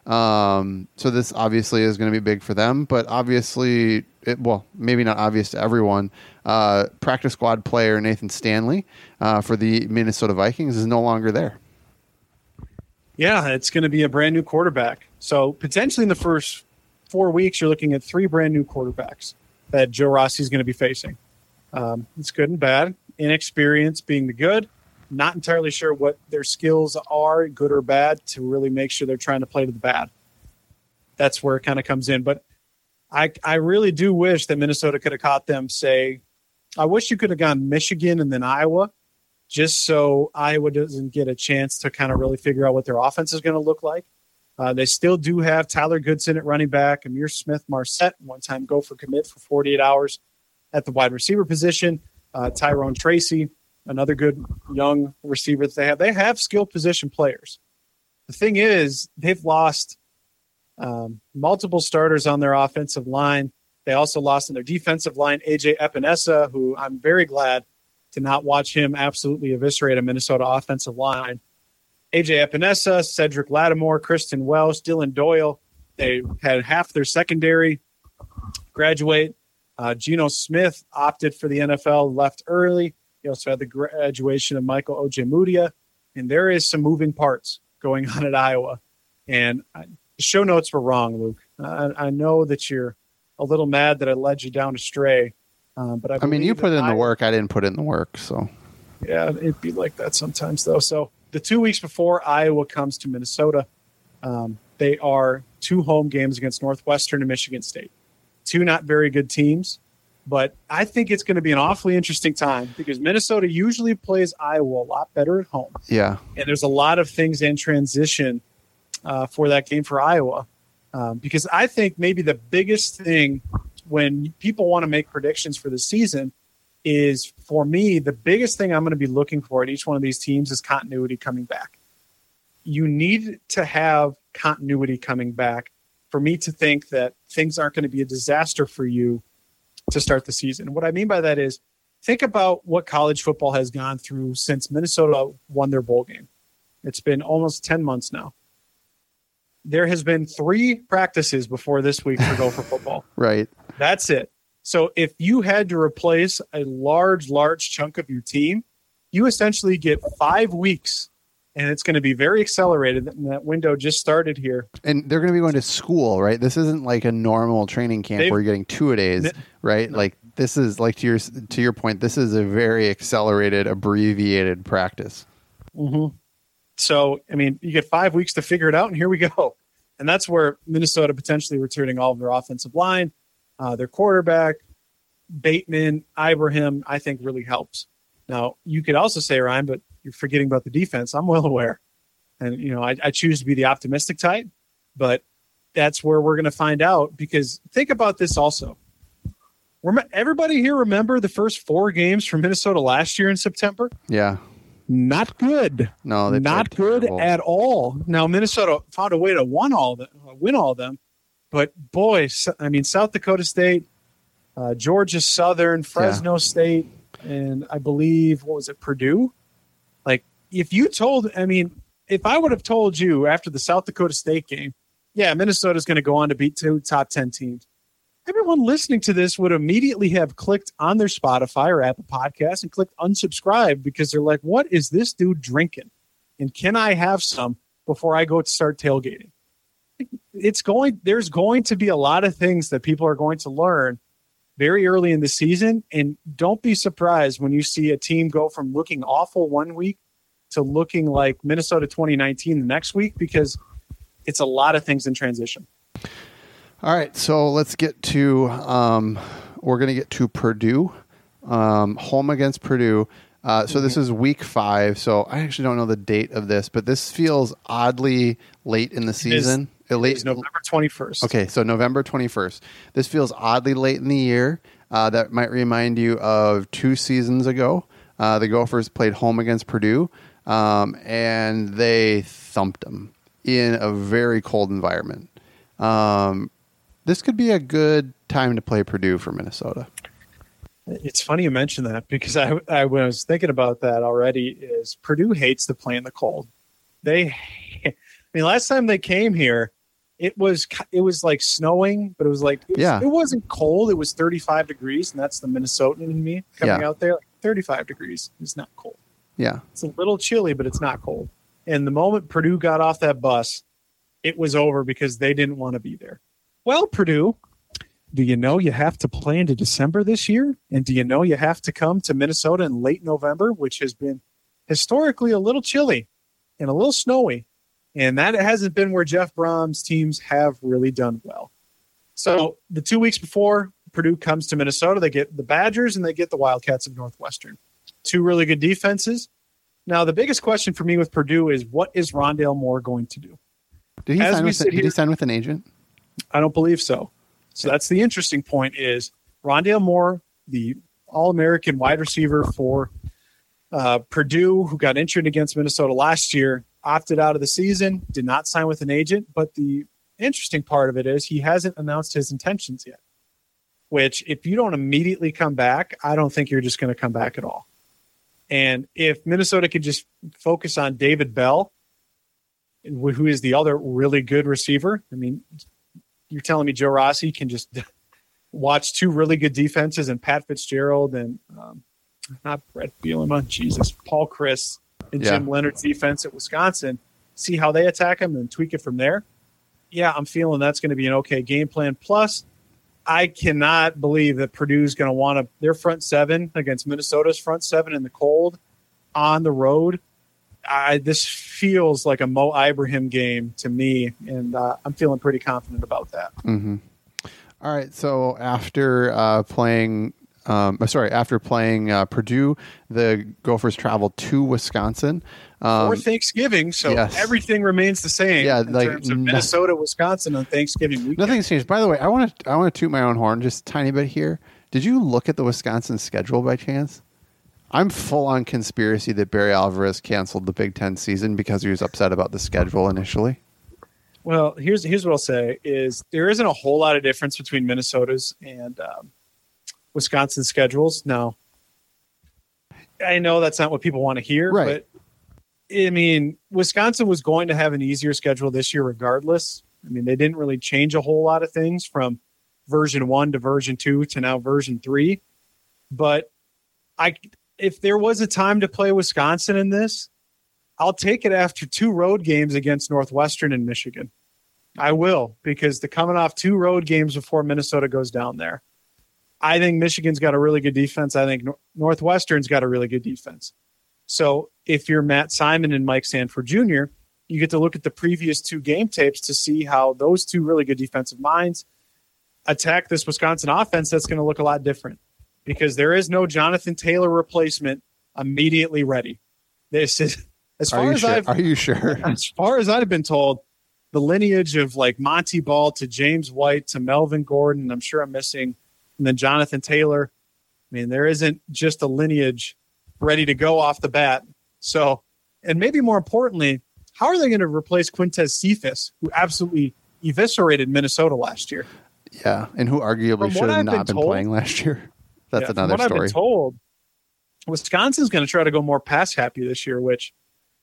So this obviously is going to be big for them, but obviously, maybe not obvious to everyone. Practice squad player Nathan Stanley for the Minnesota Vikings is no longer there. Yeah, it's going to be a brand new quarterback. So potentially in the first 4 weeks, you're looking at 3 brand new quarterbacks that Joe Rossi is going to be facing. It's good and bad. Inexperience being the good. Not entirely sure what their skills are, good or bad, to really make sure they're trying to play to the bad. That's where it kind of comes in. But I really do wish that Minnesota could have caught them, say, I wish you could have gone Michigan and then Iowa, just so Iowa doesn't get a chance to kind of really figure out what their offense is going to look like. They still do have Tyler Goodson at running back, Amir Smith-Marset, one-time Gopher commit for 48 hours at the wide receiver position, Tyrone Tracy, another good young receiver that they have skill position players. The thing is, they've lost multiple starters on their offensive line. They also lost on their defensive line, AJ Epinesa, who I'm very glad to not watch him absolutely eviscerate a Minnesota offensive line. AJ Epinesa, Cedric Lattimore, Kristen Welsh, Dylan Doyle. They had half their secondary graduate. Geno Smith opted for the NFL, left early. You also had the graduation of Michael Ojemudia. And there is some moving parts going on at Iowa. And the show notes were wrong, Luke. I know that you're a little mad that I led you down astray. But I mean, you put in the work. I didn't put in the work. So, yeah, it'd be like that sometimes, though. So the 2 weeks before Iowa comes to Minnesota, they are 2 home games against Northwestern and Michigan State. 2 not very good teams. But I think it's going to be an awfully interesting time because Minnesota usually plays Iowa a lot better at home. Yeah. And there's a lot of things in transition for that game for Iowa. Because I think maybe the biggest thing when people want to make predictions for the season is, for me, the biggest thing I'm going to be looking for at each one of these teams is continuity coming back. You need to have continuity coming back for me to think that things aren't going to be a disaster for you to start the season. What I mean by that is, think about what college football has gone through since Minnesota won their bowl game. It's been almost 10 months now. There has been 3 practices before this week for Gopher football. Right. That's it. So if you had to replace a large chunk of your team, you essentially get 5 weeks, and it's going to be very accelerated. And that window just started here. And they're going to be going to school, right? This isn't like a normal training camp where you're getting 2-a-days, right? No. Like, this is, like, to your point, this is a very accelerated, abbreviated practice. Mm-hmm. So, I mean, you get 5 weeks to figure it out, and here we go. And that's where Minnesota potentially returning all of their offensive line, their quarterback, Bateman, Ibrahim, I think really helps. Now, you could also say, Ryan, but you're forgetting about the defense. I'm well aware. And, you know, I choose to be the optimistic type, but that's where we're going to find out, because think about this also. Everybody here remember the first 4 games from Minnesota last year in September? Yeah. Not good. No, not good at all. Now, Minnesota found a way to win all of them. But, boy, I mean, South Dakota State, Georgia Southern, Fresno State, and I believe, what was it, Purdue? Like, if I would have told you after the South Dakota State game, yeah, Minnesota's going to go on to beat 2 top 10 teams, everyone listening to this would immediately have clicked on their Spotify or Apple Podcasts and clicked unsubscribe, because they're like, what is this dude drinking? And can I have some before I go to start tailgating? There's going to be a lot of things that people are going to learn very early in the season. And don't be surprised when you see a team go from looking awful one week to looking like Minnesota 2019 the next week, because it's a lot of things in transition. All right, so let's get to we're going to get to Purdue, home against Purdue. So this is week 5. So I actually don't know the date of this, but this feels oddly late in the season. It's November 21st. Okay, so November 21st. This feels oddly late in the year. That might remind you of 2 seasons ago. The Gophers played home against Purdue, and they thumped them in a very cold environment. This could be a good time to play Purdue for Minnesota. It's funny you mention that, because I was thinking about that already. Is Purdue hates to play in the cold. Last time they came here, it was like snowing, but it was like, it wasn't cold. It was 35 degrees, and that's the Minnesotan in me coming out there. Like 35 degrees is not cold. Yeah. It's a little chilly, but it's not cold. And the moment Purdue got off that bus, it was over, because they didn't want to be there. Well, Purdue, do you know you have to play into December this year? And do you know you have to come to Minnesota in late November, which has been historically a little chilly and a little snowy? And that hasn't been where Jeff Brom's teams have really done well. So the 2 weeks before Purdue comes to Minnesota, they get the Badgers and they get the Wildcats of Northwestern. 2 really good defenses. Now, the biggest question for me with Purdue is, what is Rondale Moore going to do? Did he sign with an agent? I don't believe so. So that's the interesting point, is Rondale Moore, the All-American wide receiver for Purdue, who got injured against Minnesota last year, opted out of the season, did not sign with an agent. But the interesting part of it is he hasn't announced his intentions yet, which if you don't immediately come back, I don't think you're just going to come back at all. And if Minnesota could just focus on David Bell, who is the other really good receiver, I mean, you're telling me Joe Rossi can just watch two really good defenses and Pat Fitzgerald and not Brett Bielema, Jesus, Paul Chris and Jim Leonard's defense at Wisconsin, see how they attack him and tweak it from there. Yeah, I'm feeling that's going to be an okay game plan. Plus, I cannot believe that Purdue's going to want their front seven against Minnesota's front seven in the cold on the road. This feels like a Mo Ibrahim game to me, and I'm feeling pretty confident about that. Mm-hmm. All right, so after playing Purdue, the Gophers traveled to Wisconsin for Thanksgiving, so everything remains the same. Yeah, in terms of Minnesota, Wisconsin on Thanksgiving weekend. Nothing's changed. By the way, I want to toot my own horn just a tiny bit here. Did you look at the Wisconsin schedule by chance? I'm full on conspiracy that Barry Alvarez canceled the Big Ten season because he was upset about the schedule initially. Well, here's what I'll say is there isn't a whole lot of difference between Minnesota's and Wisconsin schedules. Now, I know that's not what people want to hear, right. But I mean, Wisconsin was going to have an easier schedule this year regardless. I mean, they didn't really change a whole lot of things from version 1 to version 2 to now version 3. But if there was a time to play Wisconsin in this, I'll take it after 2 road games against Northwestern and Michigan. I will, because they're coming off 2 road games before Minnesota goes down there. I think Michigan's got a really good defense. I think Northwestern's got a really good defense. So if you're Matt Simon and Mike Sanford Jr., you get to look at the previous 2 game tapes to see how those 2 really good defensive minds attack this Wisconsin offense. That's going to look a lot different because there is no Jonathan Taylor replacement immediately ready. This is as far as Are you sure? As far as I've been told, the lineage of like Monty Ball to James White to Melvin Gordon, I'm sure I'm missing, and then Jonathan Taylor. I mean, there isn't just a lineage ready to go off the bat. So, and maybe more importantly, how are they going to replace Quintez Cephas, who absolutely eviscerated Minnesota last year? Yeah, and who arguably should have not been playing last year. That's another story. I've been told, Wisconsin's going to try to go more pass happy this year, which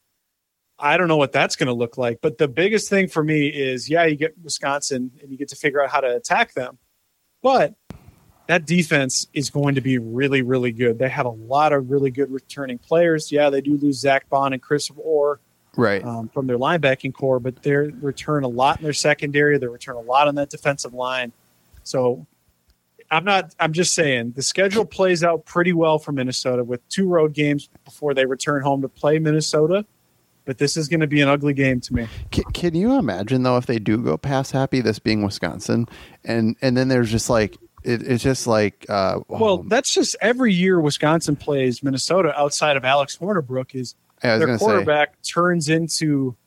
I don't know what that's going to look like. But the biggest thing for me is, you get Wisconsin and you get to figure out how to attack them. But that defense is going to be really, really good. They have a lot of really good returning players. Yeah, they do lose Zach Bond and Chris Orr from their linebacking core, but they return a lot in their secondary. They return a lot on that defensive line. So I'm just saying the schedule plays out pretty well for Minnesota with 2 road games before they return home to play Minnesota. But this is going to be an ugly game to me. Can you imagine, though, if they do go pass happy, this being Wisconsin, and then there's just like, it's just like... well, that's just every year Wisconsin plays Minnesota outside of Alex Hornibrook is their quarterback turns into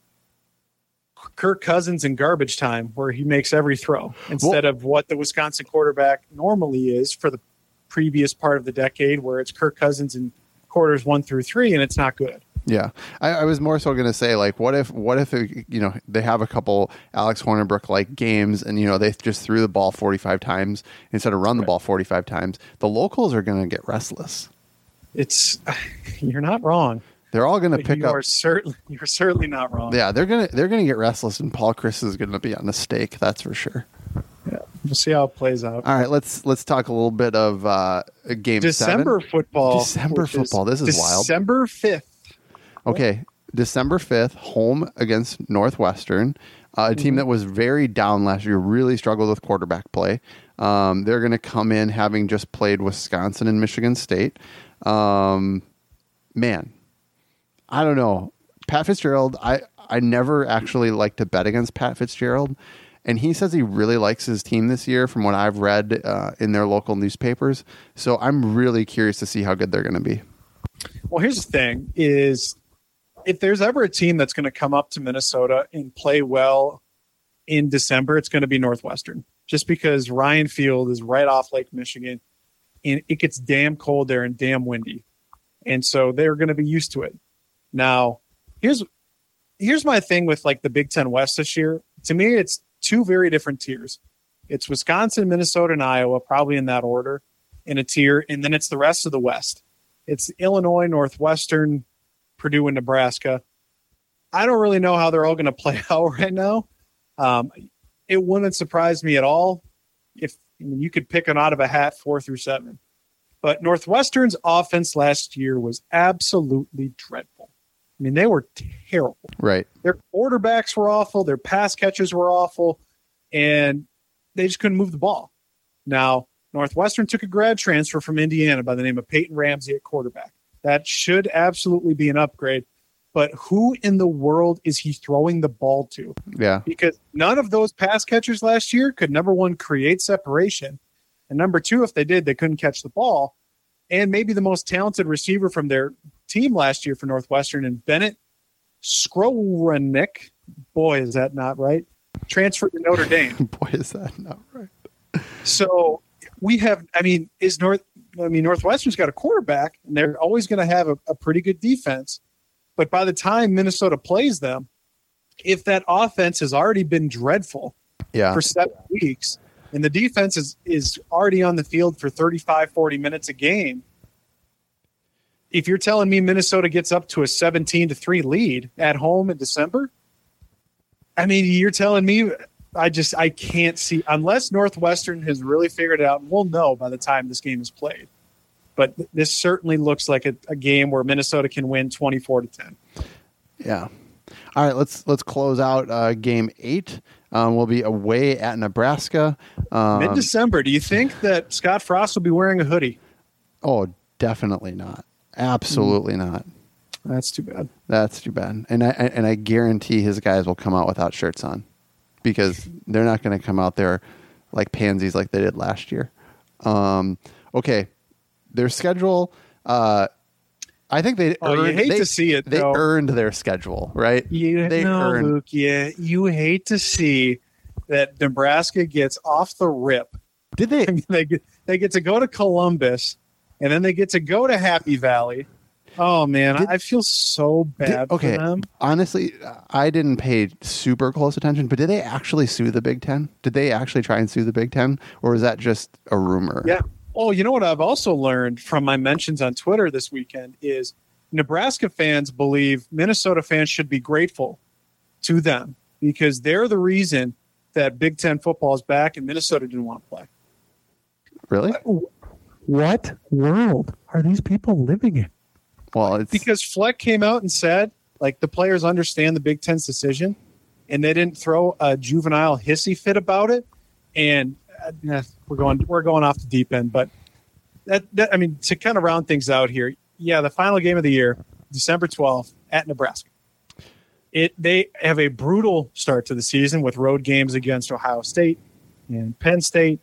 Kirk Cousins in garbage time where he makes every throw instead of what the Wisconsin quarterback normally is for the previous part of the decade where it's Kirk Cousins in quarters 1 through 3 and it's not good. Yeah, I was more so going to say, like, what if they have a couple Alex Hornibrook like games, and they just threw the ball 45 times instead of run the ball 45 times. The locals are going to get restless. You're not wrong. They're all going to pick up. You're certainly not wrong. Yeah, they're gonna get restless, and Paul Chris is going to be on the stake. That's for sure. Yeah, we'll see how it plays out. All right, let's talk a little bit of game December 7. football. December football. This is wild. December 5th. Okay, December 5th, home against Northwestern, a team that was very down last year, really struggled with quarterback play. They're going to come in having just played Wisconsin and Michigan State. Man, I don't know. Pat Fitzgerald, I never actually liked to bet against Pat Fitzgerald, and he says he really likes his team this year from what I've read in their local newspapers. So I'm really curious to see how good they're going to be. Well, here's the thing is, if there's ever a team that's going to come up to Minnesota and play well in December, it's going to be Northwestern. Just because Ryan Field is right off Lake Michigan, and it gets damn cold there and damn windy. And so they're going to be used to it. Now, here's my thing with like the Big Ten West this year. To me, it's two very different tiers. It's Wisconsin, Minnesota, and Iowa, probably in that order, in a tier. And then it's the rest of the West. It's Illinois, Northwestern, Purdue, and Nebraska. I don't really know how they're all going to play out right now. It wouldn't surprise me at all if you could pick an out of a hat 4 through 7. But Northwestern's offense last year was absolutely dreadful. I mean, they were terrible. Right. Their quarterbacks were awful. Their pass catchers were awful. And they just couldn't move the ball. Now, Northwestern took a grad transfer from Indiana by the name of Peyton Ramsey at quarterback. That should absolutely be an upgrade. But who in the world is he throwing the ball to? Yeah. Because none of those pass catchers last year could, number one, create separation. And number two, if they did, they couldn't catch the ball. And maybe the most talented receiver from their team last year for Northwestern, and Bennett Skowronek, boy, is that not right, transferred to Notre Dame. Boy, is that not right. So we have, Northwestern's got a quarterback, and they're always going to have a pretty good defense. But by the time Minnesota plays them, if that offense has already been dreadful for 7 weeks, and the defense is already on the field for 35, 40 minutes a game, if you're telling me Minnesota gets up to a 17-3 lead at home in December, I mean, you're telling me I can't see, unless Northwestern has really figured it out, and we'll know by the time this game is played. But this certainly looks like a game where Minnesota can win 24-10. Yeah. All right, let's close out game 8. We'll be away at Nebraska. Mid-December. Do you think that Scott Frost will be wearing a hoodie? Oh, definitely not. Absolutely not. That's too bad. That's too bad. And I guarantee his guys will come out without shirts on, because they're not going to come out there like pansies like they did last year. Okay. Their schedule, I think they earned, you hate to see it. They earned their schedule, right? Luke. Yeah, you hate to see that Nebraska gets off the rip. Did they? I mean, they get to go to Columbus, and then they get to go to Happy Valley. Oh man, I feel so bad for them. Honestly, I didn't pay super close attention, but did they actually sue the Big Ten? Did they actually try and sue the Big Ten, or was that just a rumor? Yeah. Oh, you know what I've also learned from my mentions on Twitter this weekend is Nebraska fans believe Minnesota fans should be grateful to them because they're the reason that Big Ten football is back and Minnesota didn't want to play. Really? What world are these people living in? Well, it's because Fleck came out and said, like, the players understand the Big Ten's decision, and they didn't throw a juvenile hissy fit about it. And we're going off the deep end, but that I mean, to kind of round things out here, yeah, the final game of the year, December 12th at Nebraska. They have a brutal start to the season with road games against Ohio State and Penn State.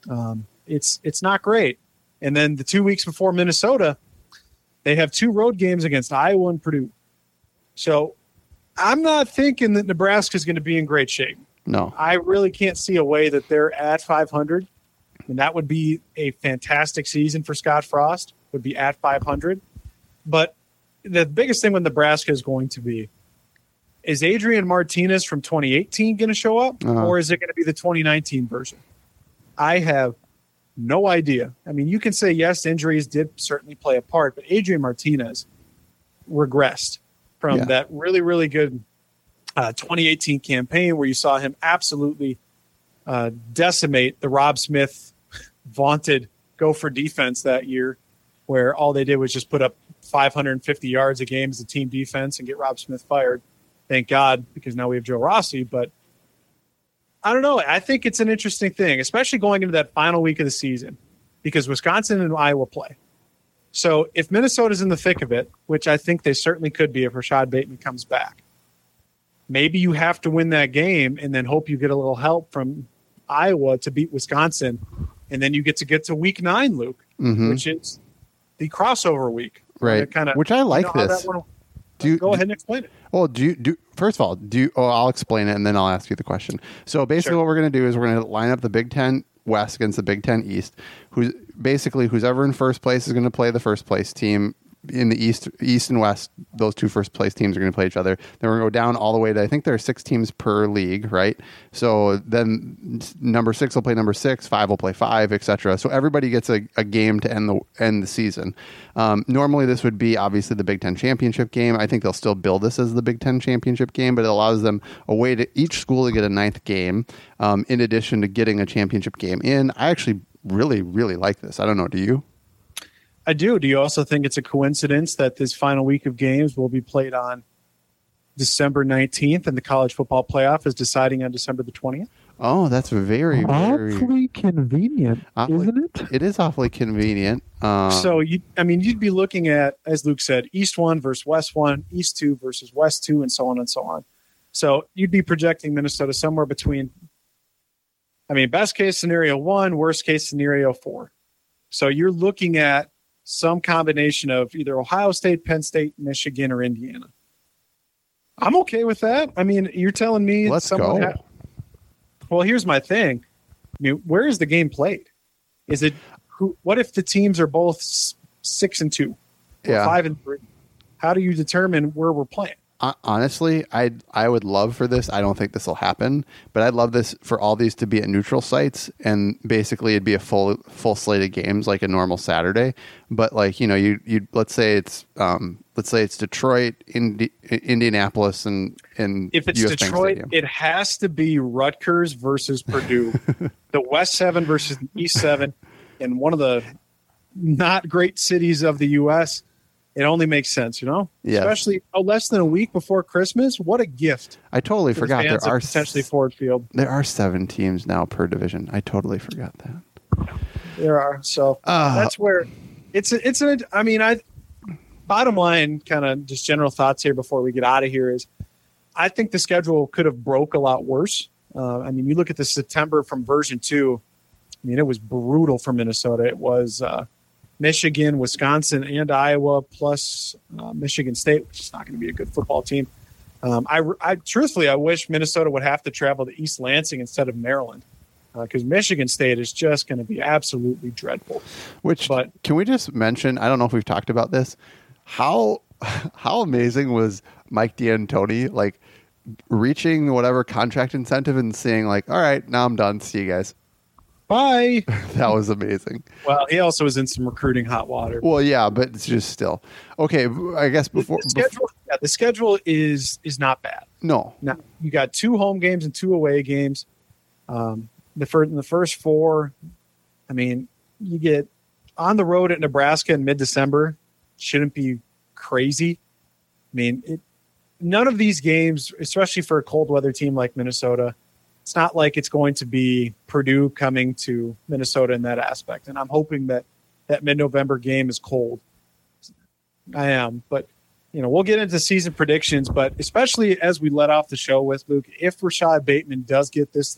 It's not great. And then the 2 weeks before Minnesota, they have 2 road games against Iowa and Purdue. So I'm not thinking that Nebraska is going to be in great shape. No. I really can't see a way that they're at 500. And that would be a fantastic season for Scott Frost, would be at 500. But the biggest thing with Nebraska is going to be, is Adrian Martinez from 2018 going to show up, or is it going to be the 2019 version? I have no idea. I mean, you can say, yes, injuries did certainly play a part, but Adrian Martinez regressed from that really, really good 2018 campaign where you saw him absolutely decimate the Rob Smith vaunted Gopher defense that year, where all they did was just put up 550 yards a game as a team defense and get Rob Smith fired. Thank God, because now we have Joe Rossi. But I don't know. I think it's an interesting thing, especially going into that final week of the season, because Wisconsin and Iowa play. So if Minnesota's in the thick of it, which I think they certainly could be if Rashad Bateman comes back, maybe you have to win that game and then hope you get a little help from Iowa to beat Wisconsin. And then you get to week 9, Luke, which is the crossover week. Right. Which I like this. Go ahead and explain it. Well, first of all, I'll explain it and then I'll ask you the question. So basically what we're going to do is we're going to line up the Big Ten West against the Big Ten East. Who's ever in first place is going to play the first place team in the East and West, those two first place teams are going to play each other. Then we're going to go down all the way to, I think there are 6 teams per league, right? So then number 6 will play number 6, 5 will play 5, etc. So everybody gets a game to end the season. Normally this would be obviously the Big Ten championship game. I think they'll still build this as the Big Ten championship game, but it allows them a way to each school to get a 9th game in addition to getting a championship game in. I actually really, really like this. I don't know. Do you? I do. Do you also think it's a coincidence that this final week of games will be played on December 19th and the college football playoff is deciding on December the 20th? Oh, that's very, very awfully convenient, isn't it? It is awfully convenient. So you'd be looking at, as Luke said, East 1 versus West 1, East 2 versus West 2, and so on and so on. So you'd be projecting Minnesota somewhere between, best case scenario 1, worst case scenario 4. So you're looking at some combination of either Ohio State, Penn State, Michigan, or Indiana. I'm okay with that. You're telling me let's go. Well, here's my thing. Where is the game played? Is it what if the teams are both 6-2 or 5-3? How do you determine where we're playing? Honestly, I would love for this. I don't think this will happen, but I'd love this for all these to be at neutral sites, and basically it'd be a full slate of games like a normal Saturday. But you let's say it's Detroit, Indianapolis, and if it's US Detroit, it has to be Rutgers versus Purdue, the West 7 versus the East 7, in one of the not great cities of the U.S. It only makes sense, Yes. Especially less than a week before Christmas. What a gift! I totally forgot there are potentially Ford Field. There are 7 teams now per division. I totally forgot that. There are. So that's where bottom line, kind of just general thoughts here before we get out of here is, I think the schedule could have broke a lot worse. You look at the September from version 2. It was brutal for Minnesota. It was Michigan, Wisconsin, and Iowa, plus Michigan State, which is not going to be a good football team. I truthfully, I wish Minnesota would have to travel to East Lansing instead of Maryland, because Michigan State is just going to be absolutely dreadful. But can we just mention, I don't know if we've talked about this, how amazing was Mike D'Antoni, reaching whatever contract incentive and saying all right, now I'm done. See you guys. Bye. That was amazing. Well, he also was in some recruiting hot water. Well, yeah, but it's just still okay. I guess the schedule is not bad. No, now you got 2 home games and 2 away games. In the first 4, you get on the road at Nebraska in mid-December. Shouldn't be crazy. None of these games, especially for a cold weather team like Minnesota, it's not like it's going to be Purdue coming to Minnesota in that aspect. And I'm hoping that mid-November game is cold. I am. But, we'll get into season predictions. But especially as we let off the show with, Luke, if Rashad Bateman does get this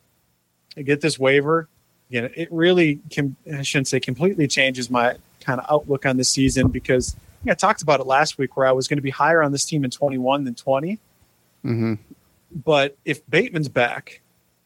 waiver, it really I shouldn't say completely changes my kind of outlook on the season, because I talked about it last week where I was going to be higher on this team in 21 than 20. Mm-hmm. But if Bateman's back,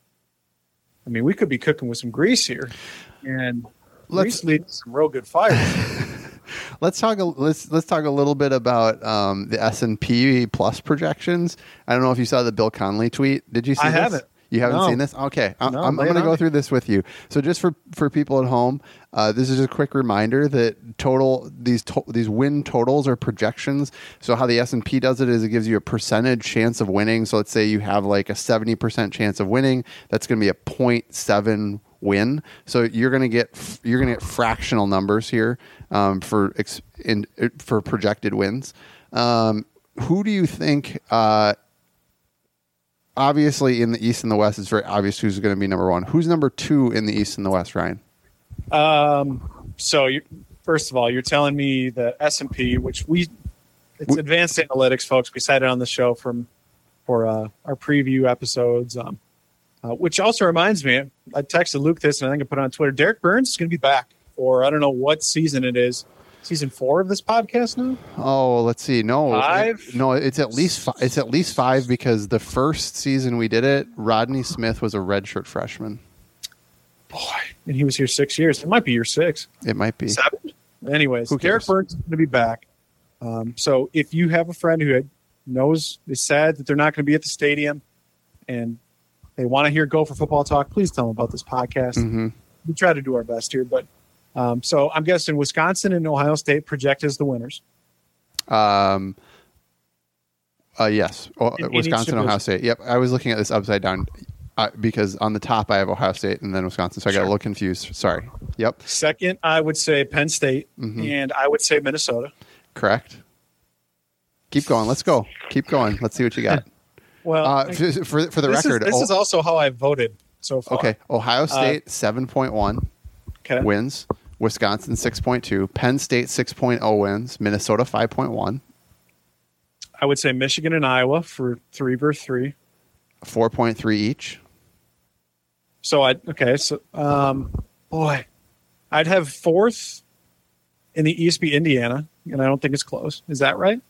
we could be cooking with some grease here, and Grease leads some real good fires. Let's talk a little bit about the S&P Plus projections. I don't know if you saw the Bill Connelly tweet. Did you see this? I haven't. You haven't seen this? Okay. I'm going to go through this with you. So just for people at home, this is just a quick reminder that these win totals are projections. So how the S&P does it is it gives you a percentage chance of winning. So let's say you have a 70% chance of winning. That's going to be a 0.7 win. So you're going to get fractional numbers here for projected wins. Who do you think? Obviously, in the East and the West, it's very obvious who's going to be number 1. Who's number 2 in the East and the West, Ryan? First of all, you're telling me the S&P, which it's advanced analytics, folks. We cited on the show for our preview episodes. Which also reminds me, I texted Luke this, and I think I put it on Twitter. Derek Burns is going to be back for I don't know what season it is. Season 4 of this podcast now? Oh, let's see. No, 5? It's at least 5 because the first season we did it, Rodney Smith was a redshirt freshman. Boy, and he was here 6 years. It might be year 6. It might be 7. Anyways, Who Derek cares? Burns is going to be back. So if you have a friend who is sad that they're not going to be at the stadium and they want to hear Gopher football talk, please tell them about this podcast. Mm-hmm. We try to do our best here, but so I'm guessing Wisconsin and Ohio State project as the winners. Yes. Wisconsin, Ohio State. Yep. I was looking at this upside down because on the top I have Ohio State and then Wisconsin, so I got a little confused. Sorry. Yep. Second, I would say Penn State, and I would say Minnesota. Correct. Keep going. Let's go. Keep going. Let's see what you got. Well, for the record, this is also how I voted so far. Okay. Ohio State 7.1 Okay. wins. Wisconsin 6.2. Penn State 6.0 wins. Minnesota 5.1. I would say Michigan and Iowa for 3 versus 3. 4.3 each. So boy, I'd have fourth in the East be Indiana, and I don't think it's close. Is that right?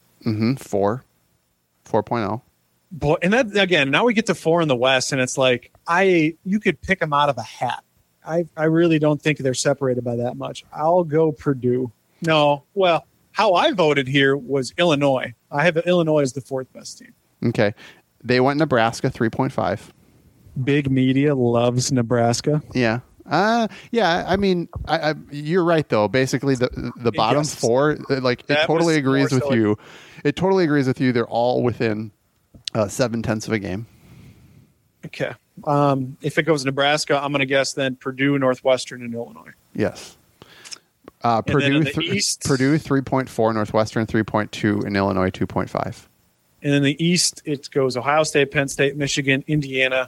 4.0. Boy, and that again, now we get to 4 in the West, and it's like you could pick them out of a hat. I really don't think they're separated by that much. I'll go Purdue. No, well, how I voted here was Illinois. I have Illinois as the 4th best team. Okay. They went Nebraska 3.5. Big media loves Nebraska. Yeah. Yeah. I mean, you're right though. Basically, the bottom 4, like it totally agrees with you. It totally agrees with you. They're all within 0.7 of a game. Okay. If it goes Nebraska, I'm going to guess then Purdue, Northwestern, and Illinois. Yes. Purdue Purdue 3.4, Northwestern 3.2, and Illinois 2.5. And in the East, it goes Ohio State, Penn State, Michigan, Indiana.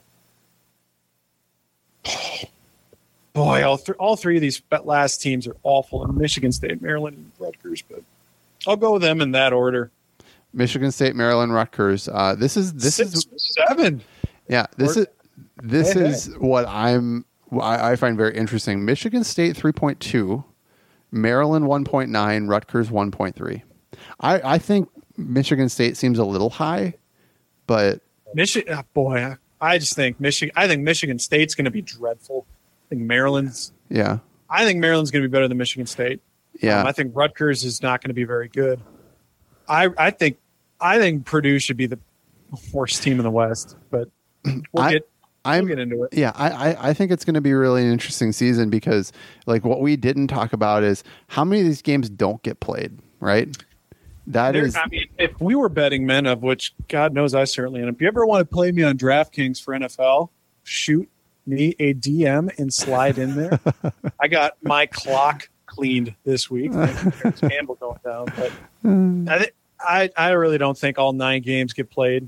Boy, all three of these last teams are awful. And Michigan State, Maryland, and Rutgers. But I'll go with them in that order. Michigan State, Maryland, Rutgers. This is 7. Yeah, this is what I find very interesting. Michigan State 3.2, Maryland 1.9, Rutgers 1.3. I think Michigan State seems a little high, but Michigan. Boy, I just think Michigan. I think Michigan State's going to be dreadful. I think Maryland's. Yeah. I think Maryland's going to be better than Michigan State. Yeah. I think Rutgers is not going to be very good. I think Purdue should be the worst team in the West, but we'll get into it. Yeah, I think it's going to be really an interesting season because, like, what we didn't talk about is how many of these games don't get played, right? I mean, if we were betting men, of which God knows I certainly am. If you ever want to play me on DraftKings for NFL, shoot me a DM and slide in there. I got my clock cleaned this week. There's Campbell going down, but I really don't think all 9 games get played.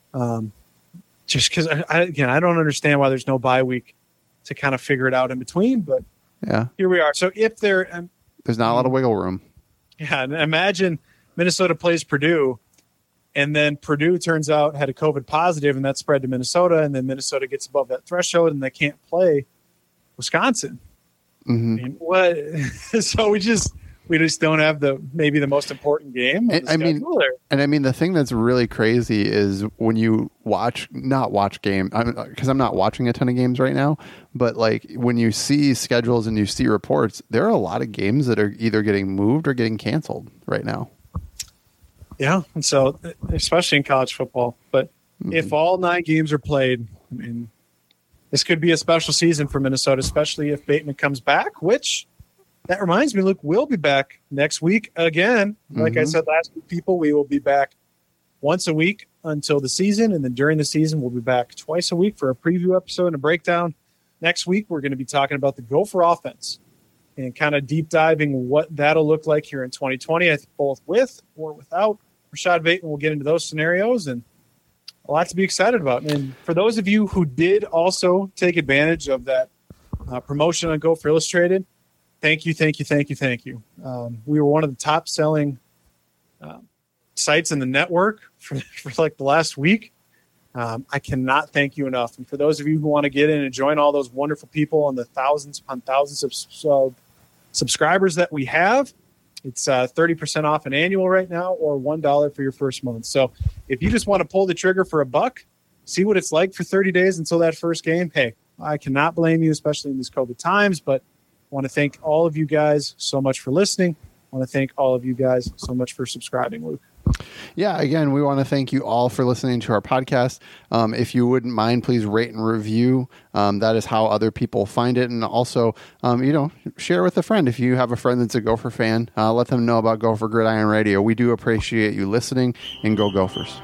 Just because I don't understand why there's no bye week to kind of figure it out in between. But yeah, here we are. So if there's not a lot of wiggle room. Yeah, and imagine Minnesota plays Purdue, and then Purdue turns out had a COVID positive, and that spread to Minnesota, and then Minnesota gets above that threshold, and they can't play Wisconsin. Mm-hmm. I mean, what? So we just don't have maybe the most important game. I mean, the thing that's really crazy is when you not watch game, because I'm not watching a ton of games right now, but like when you see schedules and you see reports, there are a lot of games that are either getting moved or getting canceled right now. Yeah, and so especially in college football, but if all 9 games are played, I mean, this could be a special season for Minnesota, especially if Bateman comes back, which that reminds me, Luke, we'll be back next week again. Like I said last week, people, we will be back once a week until the season, and then during the season, we'll be back twice a week for a preview episode and a breakdown. Next week, we're going to be talking about the Gopher offense and kind of deep diving what that'll look like here in 2020, I think both with or without Rashad Bateman. We'll get into those scenarios and a lot to be excited about. And for those of you who did also take advantage of that promotion on Gopher Illustrated, thank you. We were one of the top selling sites in the network for like the last week. I cannot thank you enough. And for those of you who want to get in and join all those wonderful people and the thousands upon thousands of subscribers that we have, it's 30% off an annual right now, or $1 for your first month. So if you just want to pull the trigger for $1, see what it's like for 30 days until that first game. Hey, I cannot blame you, especially in these COVID times, but want to thank all of you guys so much for listening. I want to thank all of you guys so much for subscribing, Luke. Yeah, again, we want to thank you all for listening to our podcast. If you wouldn't mind, please rate and review. That is how other people find it. And also, share with a friend. If you have a friend that's a Gopher fan, let them know about Gopher Gridiron Radio. We do appreciate you listening, and go Gophers.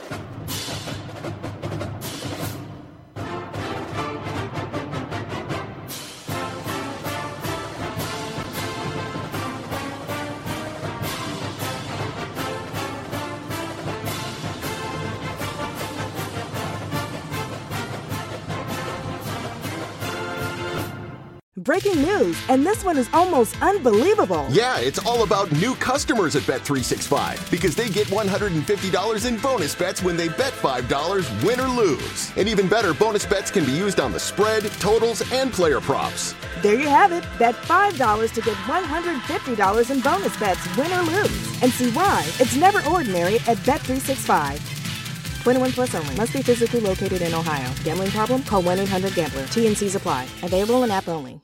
Breaking news, and this one is almost unbelievable. Yeah, it's all about new customers at Bet365 because they get $150 in bonus bets when they bet $5, win or lose. And even better, bonus bets can be used on the spread, totals, and player props. There you have it. Bet $5 to get $150 in bonus bets, win or lose. And see why it's never ordinary at Bet365. 21 plus only. Must be physically located in Ohio. Gambling problem? Call 1-800-GAMBLER. T&Cs apply. Available in app only.